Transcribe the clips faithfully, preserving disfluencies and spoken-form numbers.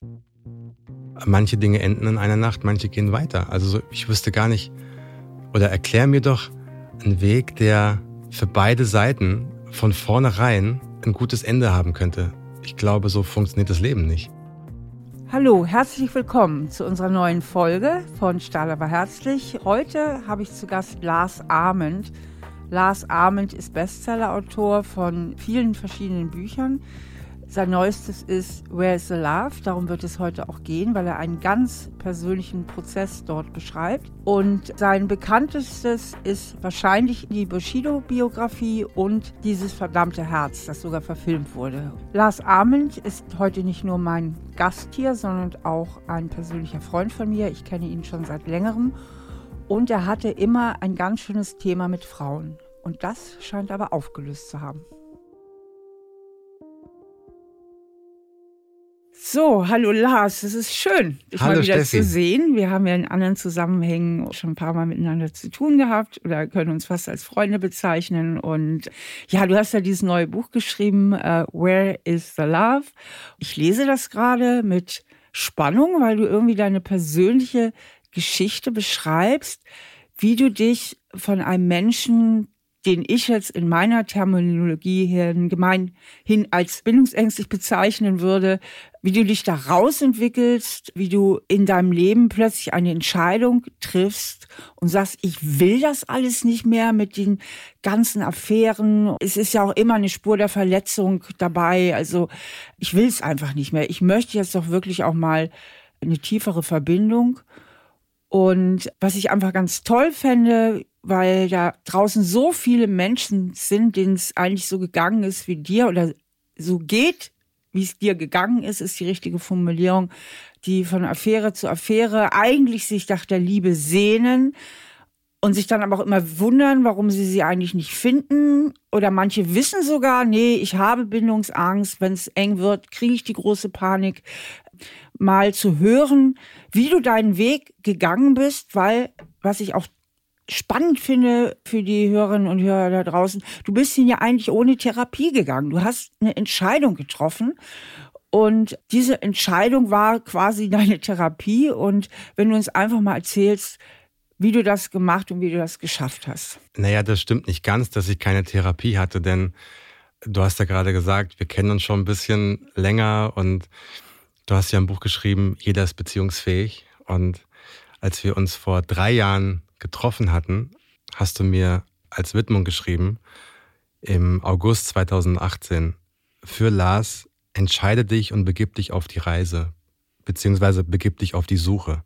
Manche Dinge enden in einer Nacht, manche gehen weiter. Also so, ich wüsste gar nicht, oder erklär mir doch einen Weg, der für beide Seiten von vornherein ein gutes Ende haben könnte. Ich glaube, so funktioniert das Leben nicht. Hallo, herzlich willkommen zu unserer neuen Folge von Stahl aber herzlich. Heute habe ich zu Gast Lars Ament. Lars Ament ist Bestsellerautor von vielen verschiedenen Büchern. Sein neuestes ist Where is the Love? Darum wird es heute auch gehen, weil er einen ganz persönlichen Prozess dort beschreibt. Und sein bekanntestes ist wahrscheinlich die Bushido-Biografie und dieses verdammte Herz, das sogar verfilmt wurde. Lars Ament ist heute nicht nur mein Gast hier, sondern auch ein persönlicher Freund von mir. Ich kenne ihn schon seit längerem. Und er hatte immer ein ganz schönes Thema mit Frauen. Und das scheint aber aufgelöst zu haben. So, hallo Lars, es ist schön, dich Hallo mal wieder Steffi. zu sehen. Wir haben ja in anderen Zusammenhängen schon ein paar Mal miteinander zu tun gehabt oder können uns fast als Freunde bezeichnen. Und ja, du hast ja dieses neue Buch geschrieben, uh, Where is the Love? Ich lese das gerade mit Spannung, weil du irgendwie deine persönliche Geschichte beschreibst, wie du dich von einem Menschen, den ich jetzt in meiner Terminologie hin, gemeinhin als bindungsängstlich bezeichnen würde, wie du dich da rausentwickelst, wie du in deinem Leben plötzlich eine Entscheidung triffst und sagst, ich will das alles nicht mehr mit den ganzen Affären. Es ist ja auch immer eine Spur der Verletzung dabei. Also ich will es einfach nicht mehr. Ich möchte jetzt doch wirklich auch mal eine tiefere Verbindung. Und was ich einfach ganz toll fände, weil da draußen so viele Menschen sind, denen es eigentlich so gegangen ist wie dir oder so geht, wie es dir gegangen ist, ist die richtige Formulierung, die von Affäre zu Affäre eigentlich sich nach der Liebe sehnen und sich dann aber auch immer wundern, warum sie sie eigentlich nicht finden. Oder manche wissen sogar, nee, ich habe Bindungsangst, wenn es eng wird, kriege ich die große Panik. Mal zu hören, wie du deinen Weg gegangen bist, weil, was ich auch spannend finde für die Hörerinnen und Hörer da draußen, du bist ihn ja eigentlich ohne Therapie gegangen. Du hast eine Entscheidung getroffen und diese Entscheidung war quasi deine Therapie. Und wenn du uns einfach mal erzählst, wie du das gemacht und wie du das geschafft hast. Naja, das stimmt nicht ganz, dass ich keine Therapie hatte, denn du hast ja gerade gesagt, wir kennen uns schon ein bisschen länger und du hast ja ein Buch geschrieben, Jeder ist beziehungsfähig. Und als wir uns vor drei Jahren getroffen hatten, hast du mir als Widmung geschrieben, im August zweitausendachtzehn, für Lars, entscheide dich und begib dich auf die Reise, beziehungsweise begib dich auf die Suche.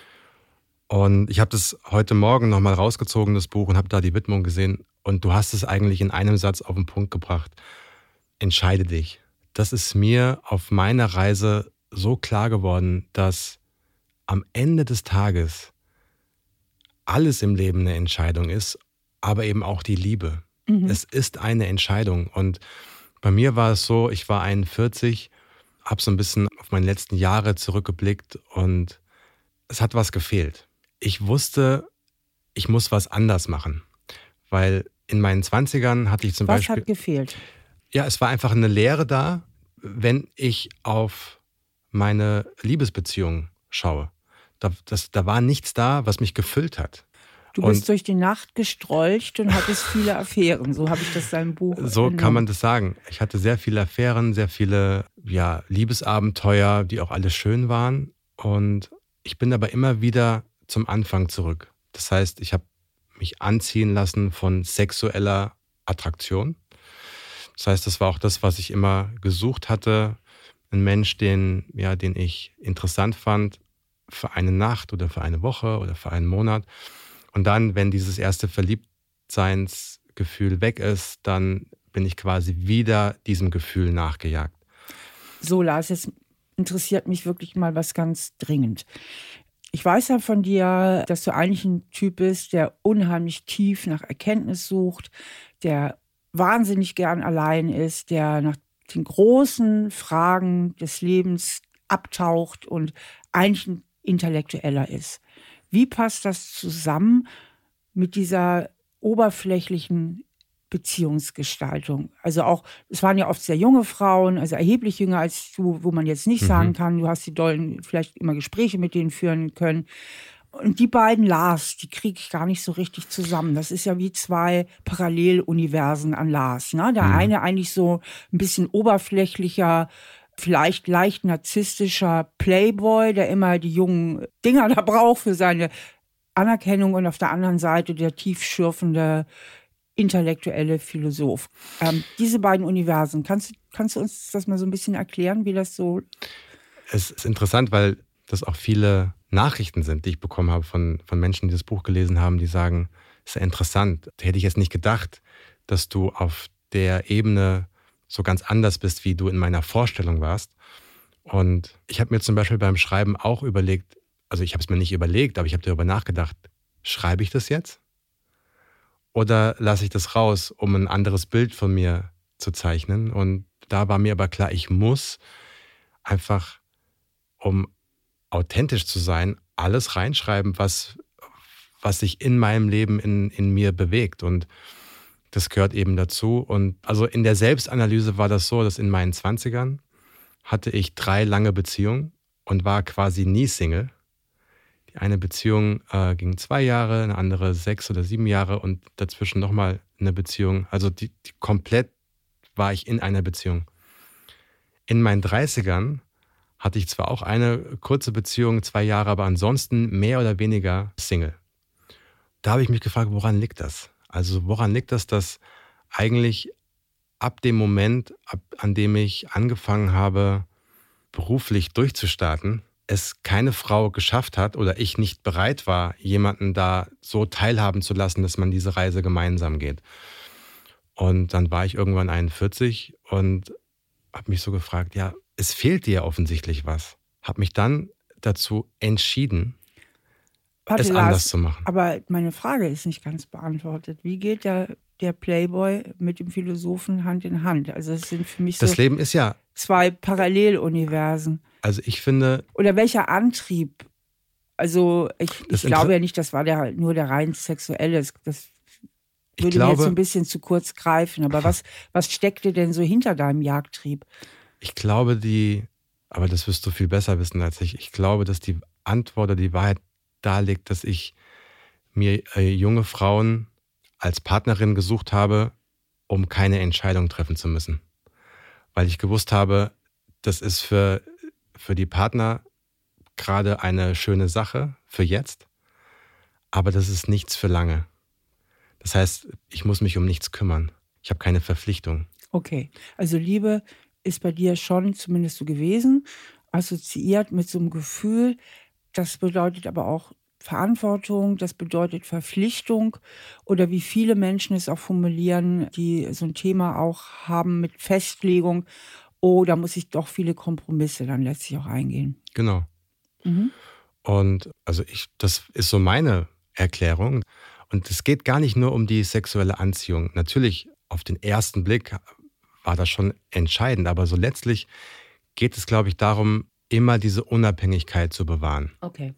Und ich habe das heute Morgen nochmal rausgezogen, das Buch, und habe da die Widmung gesehen. Und du hast es eigentlich in einem Satz auf den Punkt gebracht. Entscheide dich. Das ist mir auf meiner Reise so klar geworden, dass am Ende des Tages alles im Leben eine Entscheidung ist, aber eben auch die Liebe. Mhm. Es ist eine Entscheidung. Und bei mir war es so, ich war einundvierzig, habe so ein bisschen auf meine letzten Jahre zurückgeblickt und es hat was gefehlt. Ich wusste, ich muss was anders machen, weil in meinen zwanzigern hatte ich zum was Beispiel... Was hat gefehlt? Ja, es war einfach eine Leere da, wenn ich auf meine Liebesbeziehung schaue. Da, das, da war nichts da, was mich gefüllt hat. Du bist und durch die Nacht gestrolcht und hattest viele Affären. So habe ich das in deinem Buch So entnommen. Kann man das sagen. Ich hatte sehr viele Affären, sehr viele ja, Liebesabenteuer, die auch alle schön waren. Und ich bin aber immer wieder zum Anfang zurück. Das heißt, ich habe mich anziehen lassen von sexueller Attraktion. Das heißt, das war auch das, was ich immer gesucht hatte. Ein Mensch, den, ja, den ich interessant fand, für eine Nacht oder für eine Woche oder für einen Monat. Und dann, wenn dieses erste Verliebtseinsgefühl weg ist, dann bin ich quasi wieder diesem Gefühl nachgejagt. So, Lars, jetzt interessiert mich wirklich mal was ganz dringend. Ich weiß ja von dir, dass du eigentlich ein Typ bist, der unheimlich tief nach Erkenntnis sucht, der wahnsinnig gern allein ist, der nach den großen Fragen des Lebens abtaucht und eigentlich ein Intellektueller ist. Wie passt das zusammen mit dieser oberflächlichen Beziehungsgestaltung? Also auch, es waren ja oft sehr junge Frauen, also erheblich jünger als du, wo man jetzt nicht sagen Mhm. kann, du hast die dollen vielleicht immer Gespräche mit denen führen können. Und die beiden Lars, die kriege ich gar nicht so richtig zusammen. Das ist ja wie zwei Paralleluniversen an Lars. Ne? Der Mhm. eine eigentlich so ein bisschen oberflächlicher, vielleicht leicht narzisstischer Playboy, der immer die jungen Dinger da braucht für seine Anerkennung, und auf der anderen Seite der tiefschürfende intellektuelle Philosoph. Ähm, diese beiden Universen, kannst, kannst du uns das mal so ein bisschen erklären, wie das so... Es ist interessant, weil das auch viele Nachrichten sind, die ich bekommen habe von, von Menschen, die das Buch gelesen haben, die sagen, es ist ja interessant. Hätte ich jetzt nicht gedacht, dass du auf der Ebene so ganz anders bist, wie du in meiner Vorstellung warst. Und ich habe mir zum Beispiel beim Schreiben auch überlegt, also ich habe es mir nicht überlegt, aber ich habe darüber nachgedacht, schreibe ich das jetzt? Oder lasse ich das raus, um ein anderes Bild von mir zu zeichnen? Und da war mir aber klar, ich muss einfach, um authentisch zu sein, alles reinschreiben, was, was sich in meinem Leben in, in mir bewegt. Und das gehört eben dazu. Und also in der Selbstanalyse war das so, dass in meinen Zwanzigern hatte ich drei lange Beziehungen und war quasi nie Single. Die eine Beziehung äh, ging zwei Jahre, eine andere sechs oder sieben Jahre und dazwischen nochmal eine Beziehung. Also die, die komplett war ich in einer Beziehung. In meinen Dreißigern hatte ich zwar auch eine kurze Beziehung, zwei Jahre, aber ansonsten mehr oder weniger Single. Da habe ich mich gefragt, woran liegt das? Also woran liegt das, dass eigentlich ab dem Moment, ab, an dem ich angefangen habe, beruflich durchzustarten, es keine Frau geschafft hat oder ich nicht bereit war, jemanden da so teilhaben zu lassen, dass man diese Reise gemeinsam geht. Und dann war ich irgendwann einundvierzig und habe mich so gefragt, ja, es fehlt dir offensichtlich was. Habe mich dann dazu entschieden, Warte, es Lars, anders zu machen. aber meine Frage ist nicht ganz beantwortet. Wie geht der, der Playboy mit dem Philosophen Hand in Hand? Also es sind für mich so Das Leben ist ja, zwei Paralleluniversen. also ich finde, Oder welcher Antrieb? Also ich, Das ich glaube Inter- ja nicht, das war der, nur der rein sexuelle. Das, das ich würde mir jetzt so glaube, ein bisschen zu kurz greifen. Aber was, was steckte denn so hinter deinem Jagdtrieb? ich glaube, die, aber das wirst du viel besser wissen als ich. Ich glaube, dass die Antwort oder die Wahrheit da liegt, dass ich mir äh, junge Frauen als Partnerin gesucht habe, um keine Entscheidung treffen zu müssen. Weil ich gewusst habe, das ist für, für die Partner gerade eine schöne Sache für jetzt, aber das ist nichts für lange. Das heißt, ich muss mich um nichts kümmern. Ich habe keine Verpflichtung. Okay, also Liebe ist bei dir schon zumindest so gewesen, assoziiert mit so einem Gefühl. Das bedeutet aber auch Verantwortung, das bedeutet Verpflichtung oder wie viele Menschen es auch formulieren, die so ein Thema auch haben mit Festlegung. Oh, da muss ich doch viele Kompromisse dann letztlich auch eingehen. Genau. Mhm. Und also ich, das ist so meine Erklärung. Und es geht gar nicht nur um die sexuelle Anziehung. Natürlich, auf den ersten Blick war das schon entscheidend, aber so letztlich geht es, glaube ich, darum, immer diese Unabhängigkeit zu bewahren. Okay.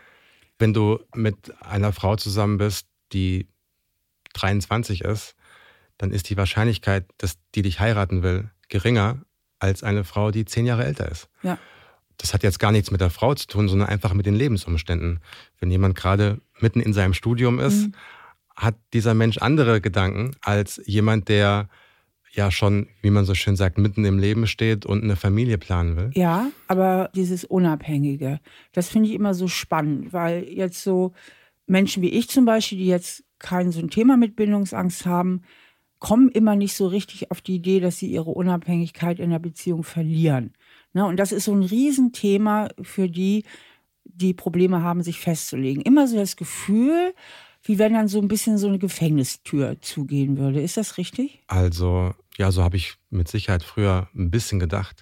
Wenn du mit einer Frau zusammen bist, die dreiundzwanzig ist, dann ist die Wahrscheinlichkeit, dass die dich heiraten will, geringer als eine Frau, die zehn Jahre älter ist. Ja. Das hat jetzt gar nichts mit der Frau zu tun, sondern einfach mit den Lebensumständen. Wenn jemand gerade mitten in seinem Studium ist, Mhm. hat dieser Mensch andere Gedanken als jemand, der ja schon, wie man so schön sagt, mitten im Leben steht und eine Familie planen will. Ja, aber dieses Unabhängige, das finde ich immer so spannend, weil jetzt so Menschen wie ich zum Beispiel, die jetzt kein so ein Thema mit Bindungsangst haben, kommen immer nicht so richtig auf die Idee, dass sie ihre Unabhängigkeit in der Beziehung verlieren. Ne? Und das ist so ein Riesenthema für die, die Probleme haben, sich festzulegen. Immer so das Gefühl, wie wenn dann so ein bisschen so eine Gefängnistür zugehen würde. Ist das richtig? Also, ja, so habe ich mit Sicherheit früher ein bisschen gedacht,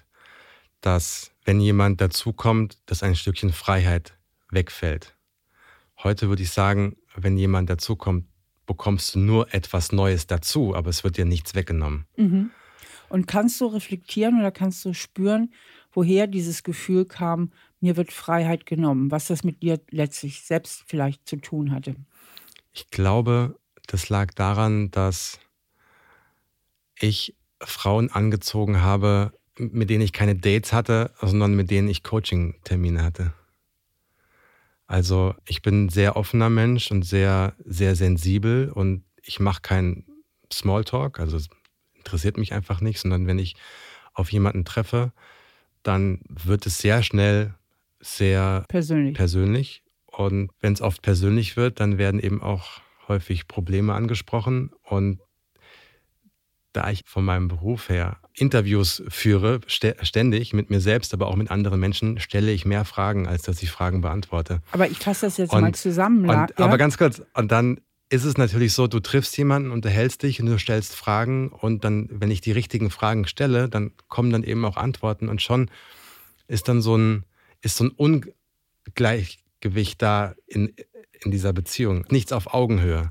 dass wenn jemand dazukommt, dass ein Stückchen Freiheit wegfällt. Heute würde ich sagen, wenn jemand dazukommt, bekommst du nur etwas Neues dazu, aber es wird dir nichts weggenommen. Mhm. Und kannst du reflektieren oder kannst du spüren, woher dieses Gefühl kam, mir wird Freiheit genommen, was das mit dir letztlich selbst vielleicht zu tun hatte? Ich glaube, das lag daran, dass ich Frauen angezogen habe, mit denen ich keine Dates hatte, sondern mit denen ich Coaching-Termine hatte. Also ich bin ein sehr offener Mensch und sehr, sehr sensibel und ich mache keinen Smalltalk, also es interessiert mich einfach nicht, sondern wenn ich auf jemanden treffe, dann wird es sehr schnell sehr Persönlich. persönlich. Und wenn es oft persönlich wird, dann werden eben auch häufig Probleme angesprochen. Und da ich von meinem Beruf her Interviews führe, ständig mit mir selbst, aber auch mit anderen Menschen, stelle ich mehr Fragen, als dass ich Fragen beantworte. Aber ich fasse das jetzt und, mal zusammen. Und, ja? Aber ganz kurz, und dann ist es natürlich so, du triffst jemanden, unterhältst dich und du stellst Fragen und dann, wenn ich die richtigen Fragen stelle, dann kommen dann eben auch Antworten und schon ist dann so ein, ist so ein Ungleichgewicht da in, in dieser Beziehung. Nichts auf Augenhöhe.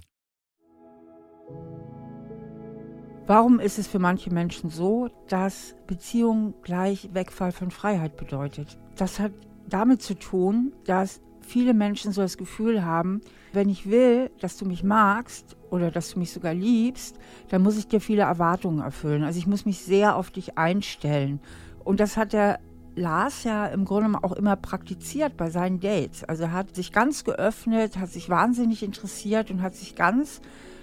Warum ist es für manche Menschen so, dass Beziehung gleich Wegfall von Freiheit bedeutet? Das hat damit zu tun, dass viele Menschen so das Gefühl haben, wenn ich will, dass du mich magst oder dass du mich sogar liebst, dann muss ich dir viele Erwartungen erfüllen. Also ich muss mich sehr auf dich einstellen. Und das hat der Lars ja im Grunde auch immer praktiziert bei seinen Dates. Also er hat sich ganz geöffnet, hat sich wahnsinnig interessiert und hat sich ganz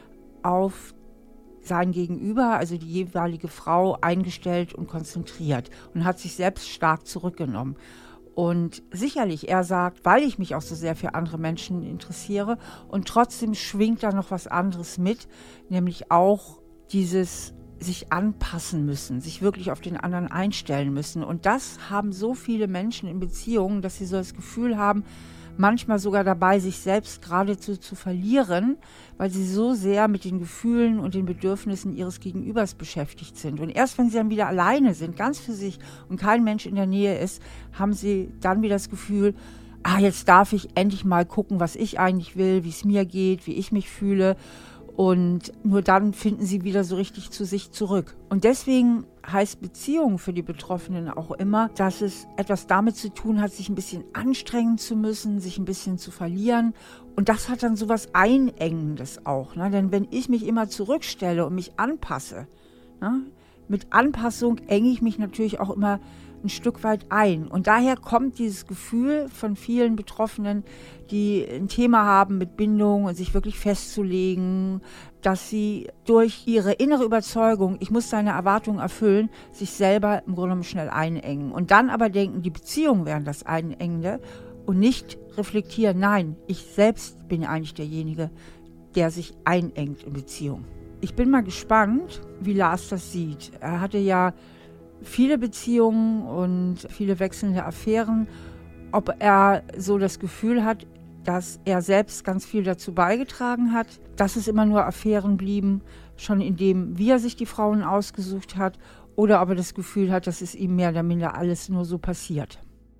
auf sein Gegenüber, also die jeweilige Frau, eingestellt und konzentriert und hat sich selbst stark zurückgenommen. Und sicherlich, er sagt, weil ich mich auch so sehr für andere Menschen interessiere und trotzdem schwingt da noch was anderes mit, nämlich auch dieses sich anpassen müssen, sich wirklich auf den anderen einstellen müssen. Und das haben so viele Menschen in Beziehungen, dass sie so das Gefühl haben, manchmal sogar dabei, sich selbst geradezu zu verlieren, weil sie so sehr mit den Gefühlen und den Bedürfnissen ihres Gegenübers beschäftigt sind. Und erst wenn sie dann wieder alleine sind, ganz für sich und kein Mensch in der Nähe ist, haben sie dann wieder das Gefühl, ah, jetzt darf ich endlich mal gucken, was ich eigentlich will, wie es mir geht, wie ich mich fühle. Und nur dann finden sie wieder so richtig zu sich zurück. Und deswegen heißt Beziehung für die Betroffenen auch immer, dass es etwas damit zu tun hat, sich ein bisschen anstrengen zu müssen, sich ein bisschen zu verlieren. Und das hat dann so was Einengendes auch. Ne? Denn wenn ich mich immer zurückstelle und mich anpasse, ne? Mit Anpassung enge ich mich natürlich auch immer ein Stück weit ein. Und daher kommt dieses Gefühl von vielen Betroffenen, die ein Thema haben mit Bindung und sich wirklich festzulegen, dass sie durch ihre innere Überzeugung, ich muss deine Erwartungen erfüllen, sich selber im Grunde genommen schnell einengen. Und dann aber denken, die Beziehungen wären das Einengende und nicht reflektieren, nein, ich selbst bin eigentlich derjenige, der sich einengt in Beziehung. Ich bin mal gespannt, wie Lars das sieht. Er hatte ja viele Beziehungen und viele wechselnde Affären, ob er so das Gefühl hat, dass er selbst ganz viel dazu beigetragen hat, dass es immer nur Affären blieben, schon in dem, wie er sich die Frauen ausgesucht hat, oder ob er das Gefühl hat, dass es ihm mehr oder minder alles nur so passiert.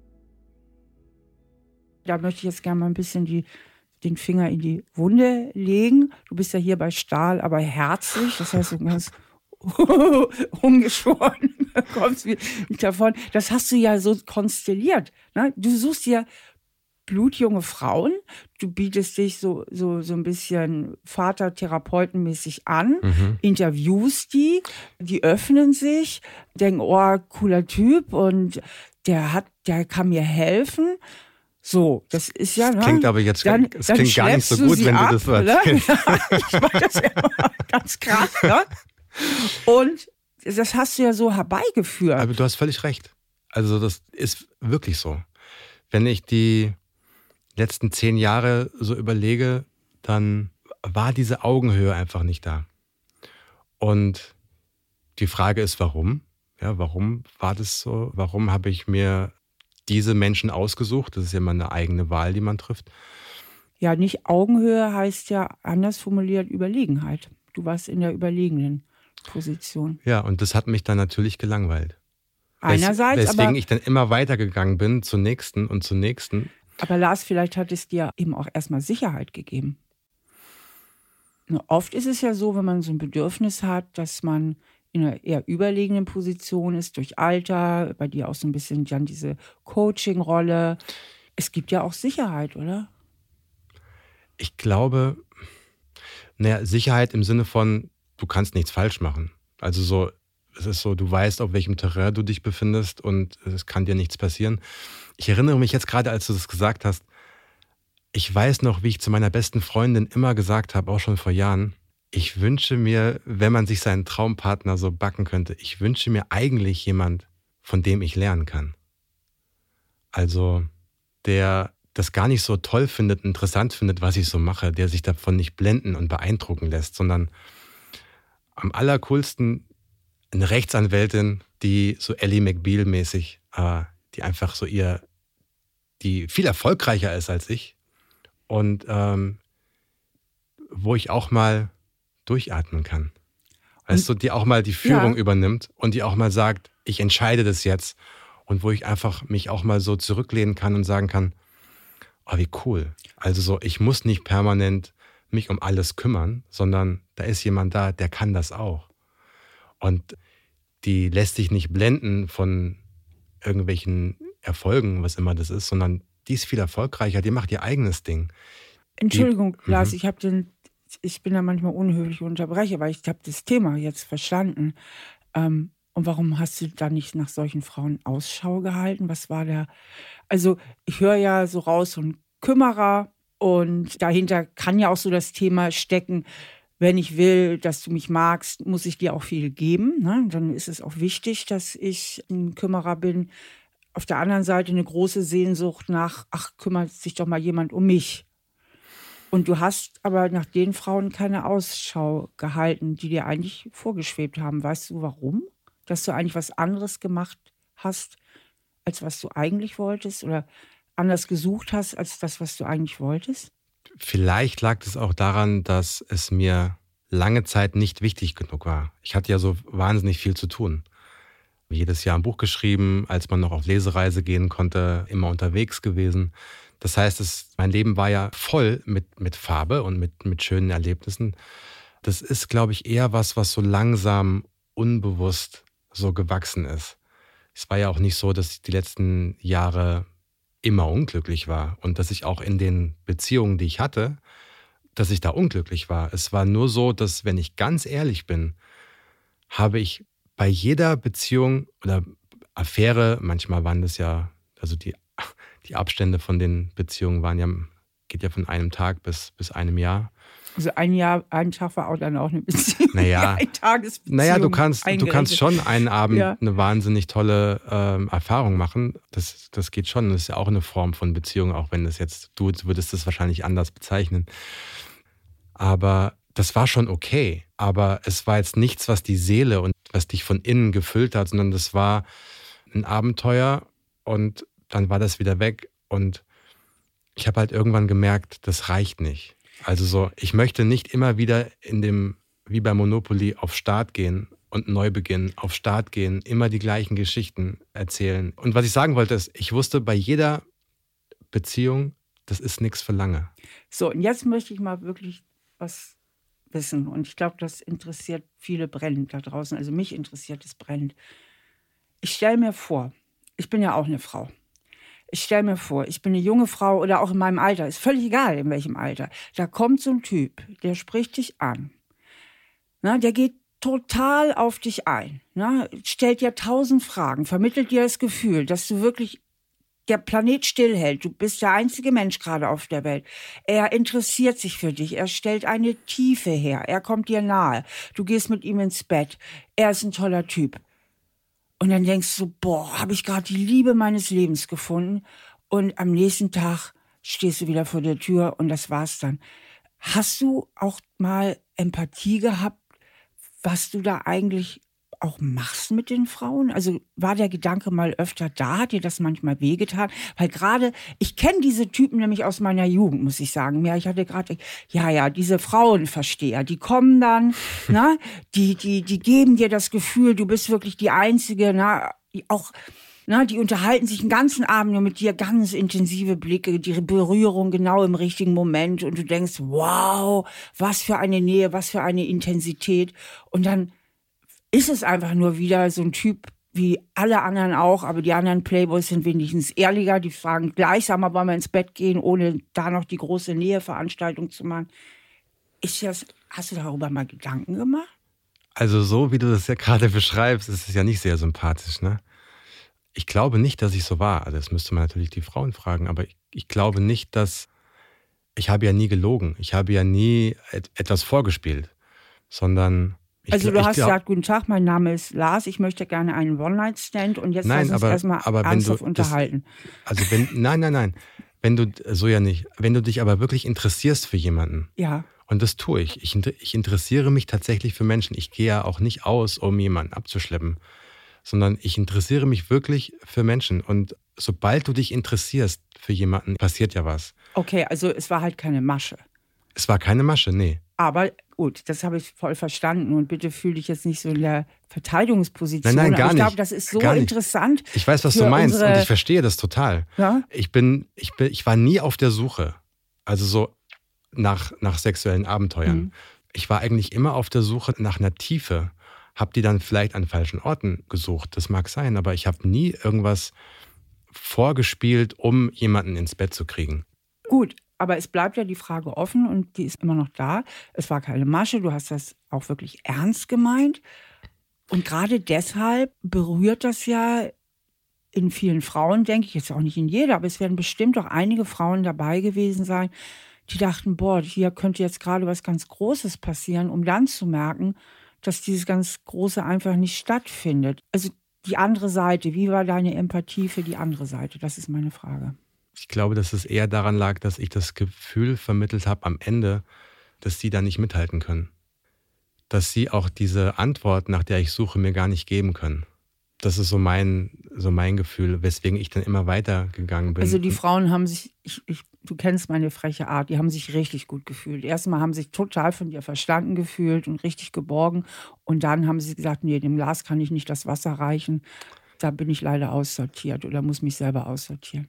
Da möchte ich jetzt gerne mal ein bisschen die, den Finger in die Wunde legen. Du bist ja hier bei Stahl, aber herzlich, das heißt so ganz ungeschoren, kommst nicht davon. Das hast du ja so konstelliert. Ne? Du suchst dir blutjunge Frauen, du bietest dich so, so, so ein bisschen vatertherapeutenmäßig an, mhm. interviewst die, die öffnen sich, denken, oh, cooler Typ und der hat, der kann mir helfen. So, das ist ja. Das klingt ne? aber jetzt dann, das dann klingt gar nicht so gut, wenn ab, du das so ne? erzählst. Ja, ich meine das ja ganz krass, ne? Und das hast du ja so herbeigeführt. Aber du hast völlig recht. Also das ist wirklich so. Wenn ich die letzten zehn Jahre so überlege, dann war diese Augenhöhe einfach nicht da. Und die Frage ist, warum? Ja, warum war das so? Warum habe ich mir diese Menschen ausgesucht? Das ist ja immer eine eigene Wahl, die man trifft. Ja, nicht Augenhöhe heißt ja anders formuliert Überlegenheit. Du warst in der überlegenen Position. Ja, und das hat mich dann natürlich gelangweilt. Einerseits, Wes- weswegen aber, ich dann immer weitergegangen bin zur nächsten und zur nächsten. aber Lars, vielleicht hat es dir eben auch erstmal Sicherheit gegeben. Na, oft ist es ja so, wenn man so ein Bedürfnis hat, dass man in einer eher überlegenen Position ist, durch Alter, bei dir auch so ein bisschen dann diese Coaching-Rolle. Es gibt ja auch Sicherheit, oder? Ich glaube, naja, Sicherheit im Sinne von, du kannst nichts falsch machen. Also so, es ist so, du weißt, auf welchem Terrain du dich befindest und es kann dir nichts passieren. Ich erinnere mich jetzt gerade, als du das gesagt hast, ich weiß noch, wie ich zu meiner besten Freundin immer gesagt habe, auch schon vor Jahren, ich wünsche mir, wenn man sich seinen Traumpartner so backen könnte, ich wünsche mir eigentlich jemand, von dem ich lernen kann. Also der das gar nicht so toll findet, interessant findet, was ich so mache, der sich davon nicht blenden und beeindrucken lässt, sondern am allercoolsten eine Rechtsanwältin, die so Ellie McBeal-mäßig, äh, die einfach so ihr, die viel erfolgreicher ist als ich und ähm, wo ich auch mal durchatmen kann. Weißt du, die auch mal die Führung ja. übernimmt und die auch mal sagt, ich entscheide das jetzt. Und wo ich einfach mich auch mal so zurücklehnen kann und sagen kann, oh, wie cool. Also so, ich muss nicht permanent mich um alles kümmern, sondern da ist jemand da, der kann das auch. Und die lässt sich nicht blenden von irgendwelchen Erfolgen, was immer das ist, sondern die ist viel erfolgreicher, die macht ihr eigenes Ding. Entschuldigung, die, Lars, mhm. ich habe den Ich bin da manchmal unhöflich und unterbreche, weil ich habe das Thema jetzt verstanden. Ähm, und warum hast du da nicht nach solchen Frauen Ausschau gehalten? Was war der? Also ich höre ja so raus, so ein Kümmerer und dahinter kann ja auch so das Thema stecken, wenn ich will, dass du mich magst, muss ich dir auch viel geben. Ne? Dann ist es auch wichtig, dass ich ein Kümmerer bin. Auf der anderen Seite eine große Sehnsucht nach, ach, kümmert sich doch mal jemand um mich. Und du hast aber nach den Frauen keine Ausschau gehalten, die dir eigentlich vorgeschwebt haben. Weißt du warum? Dass du eigentlich was anderes gemacht hast, als was du eigentlich wolltest? Oder anders gesucht hast, als das, was du eigentlich wolltest? Vielleicht lag es auch daran, dass es mir lange Zeit nicht wichtig genug war. Ich hatte ja so wahnsinnig viel zu tun. Jedes Jahr ein Buch geschrieben, als man noch auf Lesereise gehen konnte, immer unterwegs gewesen. Das heißt, es, mein Leben war ja voll mit, mit Farbe und mit, mit schönen Erlebnissen. Das ist, glaube ich, eher was, was so langsam, unbewusst so gewachsen ist. Es war ja auch nicht so, dass ich die letzten Jahre immer unglücklich war und dass ich auch in den Beziehungen, die ich hatte, dass ich da unglücklich war. Es war nur so, dass, wenn ich ganz ehrlich bin, habe ich bei jeder Beziehung oder Affäre, manchmal waren das ja, also die Die Abstände von den Beziehungen waren ja, geht ja von einem Tag bis, bis einem Jahr. Also ein Jahr, ein Tag war auch dann auch eine Beziehung. Naja, ein Tagesbeziehung. Naja, du kannst, du kannst schon einen Abend ja. eine wahnsinnig tolle ähm, Erfahrung machen. Das, das geht schon. Das ist ja auch eine Form von Beziehung, auch wenn das jetzt, du würdest das wahrscheinlich anders bezeichnen. Aber das war schon okay. Aber es war jetzt nichts, was die Seele und was dich von innen gefüllt hat, sondern das war ein Abenteuer und dann war das wieder weg und ich habe halt irgendwann gemerkt, das reicht nicht. Also so, ich möchte nicht immer wieder in dem, wie bei Monopoly, auf Start gehen und neu beginnen, auf Start gehen, immer die gleichen Geschichten erzählen. Und was ich sagen wollte ist, ich wusste bei jeder Beziehung, das ist nichts für lange. So, und jetzt möchte ich mal wirklich was wissen und ich glaube, das interessiert viele brennend da draußen, also mich interessiert es brennend. Ich stelle mir vor, ich bin ja auch eine Frau. Ich stelle mir vor, ich bin eine junge Frau oder auch in meinem Alter, ist völlig egal, in welchem Alter. Da kommt so ein Typ, der spricht dich an. Na, der geht total auf dich ein. Na, stellt dir tausend Fragen, vermittelt dir das Gefühl, dass du wirklich der Planet stillhält. Du bist der einzige Mensch gerade auf der Welt. Er interessiert sich für dich. Er stellt eine Tiefe her. Er kommt dir nahe. Du gehst mit ihm ins Bett. Er ist ein toller Typ. Und dann denkst du, boah, habe ich gerade die Liebe meines Lebens gefunden. Und am nächsten Tag stehst du wieder vor der Tür und das war's dann. Hast du auch mal Empathie gehabt, was du da eigentlich auch machst mit den Frauen? Also war der Gedanke mal öfter da? Hat dir das manchmal wehgetan? Weil gerade, ich kenne diese Typen nämlich aus meiner Jugend, muss ich sagen. Ja, ich hatte gerade, ja, ja, diese Frauenversteher, die kommen dann, na, die, die, die geben dir das Gefühl, du bist wirklich die Einzige, na, auch, na, die unterhalten sich den ganzen Abend nur mit dir, ganz intensive Blicke, die Berührung genau im richtigen Moment und du denkst, wow, was für eine Nähe, was für eine Intensität. Und dann ist es einfach nur wieder so ein Typ wie alle anderen auch, aber die anderen Playboys sind wenigstens ehrlicher, die fragen gleich, sag mal, wollen wir ins Bett gehen, ohne da noch die große Näheveranstaltung zu machen. Ist das, hast du darüber mal Gedanken gemacht? Also so, wie du das ja gerade beschreibst, ist es ja nicht sehr sympathisch, ne? Ich glaube nicht, dass ich so war. Also das müsste man natürlich die Frauen fragen, aber ich, ich glaube nicht, dass ich habe ja nie gelogen. Ich habe ja nie et etwas vorgespielt, sondern ich, Also gl- du ich hast glaube, gesagt, guten Tag, mein Name ist Lars, ich möchte gerne einen One-Night-Stand und jetzt lass nein, uns aber, erstmal aber wenn du ernsthaft das, unterhalten. also wenn, nein, nein, nein, wenn du, so ja nicht, wenn du dich aber wirklich interessierst für jemanden, Ja, und das tue ich, ich, inter- ich interessiere mich tatsächlich für Menschen. Ich gehe ja auch nicht aus, um jemanden abzuschleppen, sondern ich interessiere mich wirklich für Menschen. Und sobald du dich interessierst für jemanden, passiert ja was. okay, also es war halt keine Masche. Es war keine Masche, nee. Aber gut, das habe ich voll verstanden und bitte fühle dich jetzt nicht so in der Verteidigungsposition. Nein, nein, aber gar ich glaube, nicht. das ist so Gar nicht. interessant. Ich weiß, was für du meinst und unsere, ich verstehe das total. ja? Ich bin, ich bin, ich war nie auf der Suche, also so nach, nach sexuellen Abenteuern. Mhm. Ich war eigentlich immer auf der Suche nach einer Tiefe. Hab die dann vielleicht an falschen Orten gesucht, das mag sein, aber ich habe nie irgendwas vorgespielt, um jemanden ins Bett zu kriegen. Gut, aber es bleibt ja die Frage offen und die ist immer noch da. Es war keine Masche, du hast das auch wirklich ernst gemeint. Und gerade deshalb berührt das ja in vielen Frauen, denke ich, jetzt auch nicht in jeder, aber es werden bestimmt auch einige Frauen dabei gewesen sein, die dachten, boah, hier könnte jetzt gerade was ganz Großes passieren, um dann zu merken, dass dieses ganz Große einfach nicht stattfindet. Also die andere Seite, wie war deine Empathie für die andere Seite? Das ist meine Frage. Ich glaube, dass es eher daran lag, dass ich das Gefühl vermittelt habe am Ende, dass sie da nicht mithalten können. Dass sie auch diese Antwort, nach der ich suche, mir gar nicht geben können. Das ist so mein, so mein Gefühl, weswegen ich dann immer weitergegangen bin. Also die Frauen haben sich, ich, ich, du kennst meine freche Art, die haben sich richtig gut gefühlt. Erstmal haben sie sich total von dir verstanden gefühlt und richtig geborgen. Und dann haben sie gesagt, nee, dem Glas kann ich nicht das Wasser reichen. Da bin ich leider aussortiert oder muss mich selber aussortieren.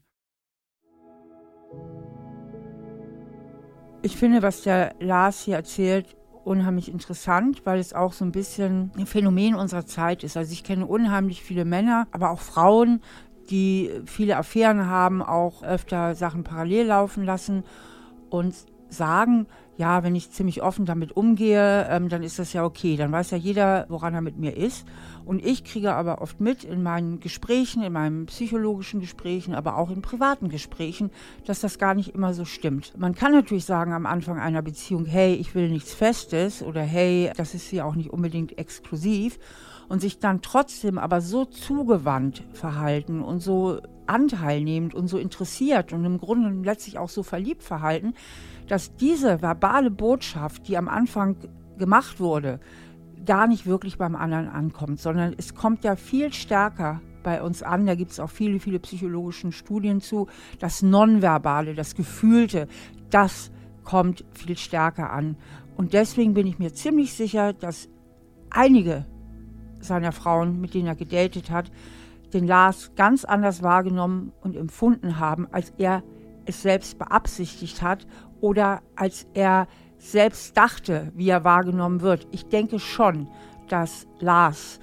Ich finde, was der Lars hier erzählt, unheimlich interessant, weil es auch so ein bisschen ein Phänomen unserer Zeit ist. Also ich kenne unheimlich viele Männer, aber auch Frauen, die viele Affären haben, auch öfter Sachen parallel laufen lassen und sagen, ja, wenn ich ziemlich offen damit umgehe, ähm, dann ist das ja okay. Dann weiß ja jeder, woran er mit mir ist. Und ich kriege aber oft mit in meinen Gesprächen, in meinen psychologischen Gesprächen, aber auch in privaten Gesprächen, dass das gar nicht immer so stimmt. Man kann natürlich sagen am Anfang einer Beziehung, hey, ich will nichts Festes oder hey, das ist hier auch nicht unbedingt exklusiv. Und sich dann trotzdem aber so zugewandt verhalten und so anteilnehmend und so interessiert und im Grunde letztlich auch so verliebt verhalten, dass diese verbale Botschaft, die am Anfang gemacht wurde, gar nicht wirklich beim anderen ankommt, sondern es kommt ja viel stärker bei uns an, da gibt es auch viele, viele psychologische Studien zu, das Nonverbale, das Gefühlte, das kommt viel stärker an. Und deswegen bin ich mir ziemlich sicher, dass einige seiner Frauen, mit denen er gedatet hat, den Lars ganz anders wahrgenommen und empfunden haben, als er es selbst beabsichtigt hat oder als er selbst dachte, wie er wahrgenommen wird. Ich denke schon, dass Lars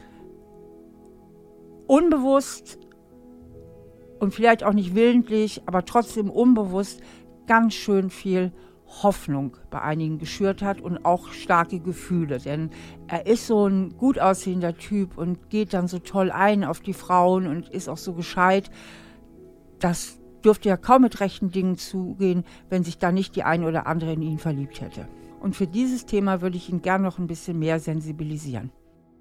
unbewusst und vielleicht auch nicht willentlich, aber trotzdem unbewusst ganz schön viel Hoffnung bei einigen geschürt hat und auch starke Gefühle. Denn er ist so ein gut aussehender Typ und geht dann so toll ein auf die Frauen und ist auch so gescheit. Das dürfte ja kaum mit rechten Dingen zugehen, wenn sich da nicht die eine oder andere in ihn verliebt hätte. Und für dieses Thema würde ich ihn gern noch ein bisschen mehr sensibilisieren.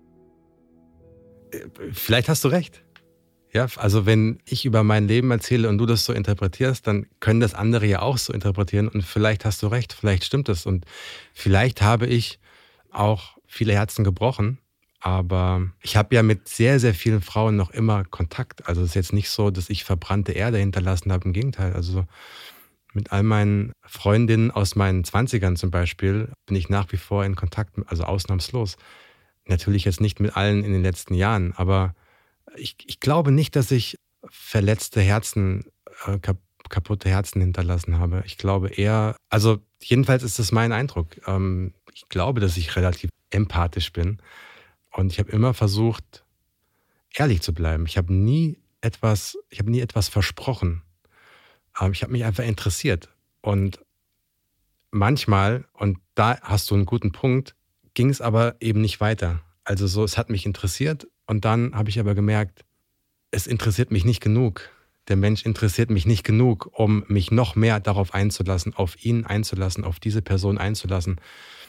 Vielleicht hast du recht. Ja, also wenn ich über mein Leben erzähle und du das so interpretierst, dann können das andere ja auch so interpretieren und vielleicht hast du recht, vielleicht stimmt es und vielleicht habe ich auch viele Herzen gebrochen, aber ich habe ja mit sehr, sehr vielen Frauen noch immer Kontakt. Also es ist jetzt nicht so, dass ich verbrannte Erde hinterlassen habe, im Gegenteil. Also mit all meinen Freundinnen aus meinen Zwanzigern zum Beispiel bin ich nach wie vor in Kontakt, also ausnahmslos. Natürlich jetzt nicht mit allen in den letzten Jahren, aber Ich, ich glaube nicht, dass ich verletzte Herzen, äh, kap kaputte Herzen hinterlassen habe. Ich glaube eher, also jedenfalls ist das mein Eindruck. Ähm, ich glaube, dass ich relativ empathisch bin. Und ich habe immer versucht, ehrlich zu bleiben. Ich habe nie etwas, ich habe nie etwas versprochen. Ähm, ich habe mich einfach interessiert. Und manchmal, und da hast du einen guten Punkt, ging es aber eben nicht weiter. Also so, es hat mich interessiert und dann habe ich aber gemerkt, es interessiert mich nicht genug. Der Mensch interessiert mich nicht genug, um mich noch mehr darauf einzulassen, auf ihn einzulassen, auf diese Person einzulassen.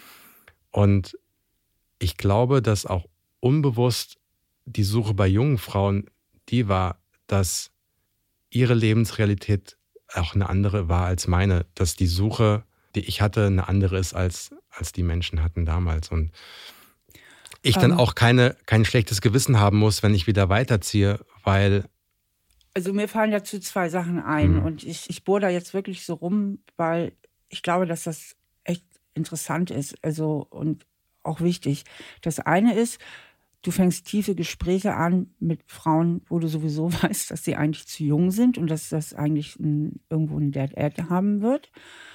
Und ich glaube, dass auch unbewusst die Suche bei jungen Frauen die war, dass ihre Lebensrealität auch eine andere war als meine. Dass die Suche, die ich hatte, eine andere ist, als, als die Menschen hatten damals. Und ich dann auch keine, kein schlechtes Gewissen haben muss, wenn ich wieder weiterziehe, weil... Also mir fallen dazu zwei Sachen ein. Mhm. Und ich, ich bohre da jetzt wirklich so rum, weil ich glaube, dass das echt interessant ist, also und auch wichtig. Das eine ist, du fängst tiefe Gespräche an mit Frauen, wo du sowieso weißt, dass sie eigentlich zu jung sind und dass das eigentlich ein, irgendwo ein Dead End haben wird.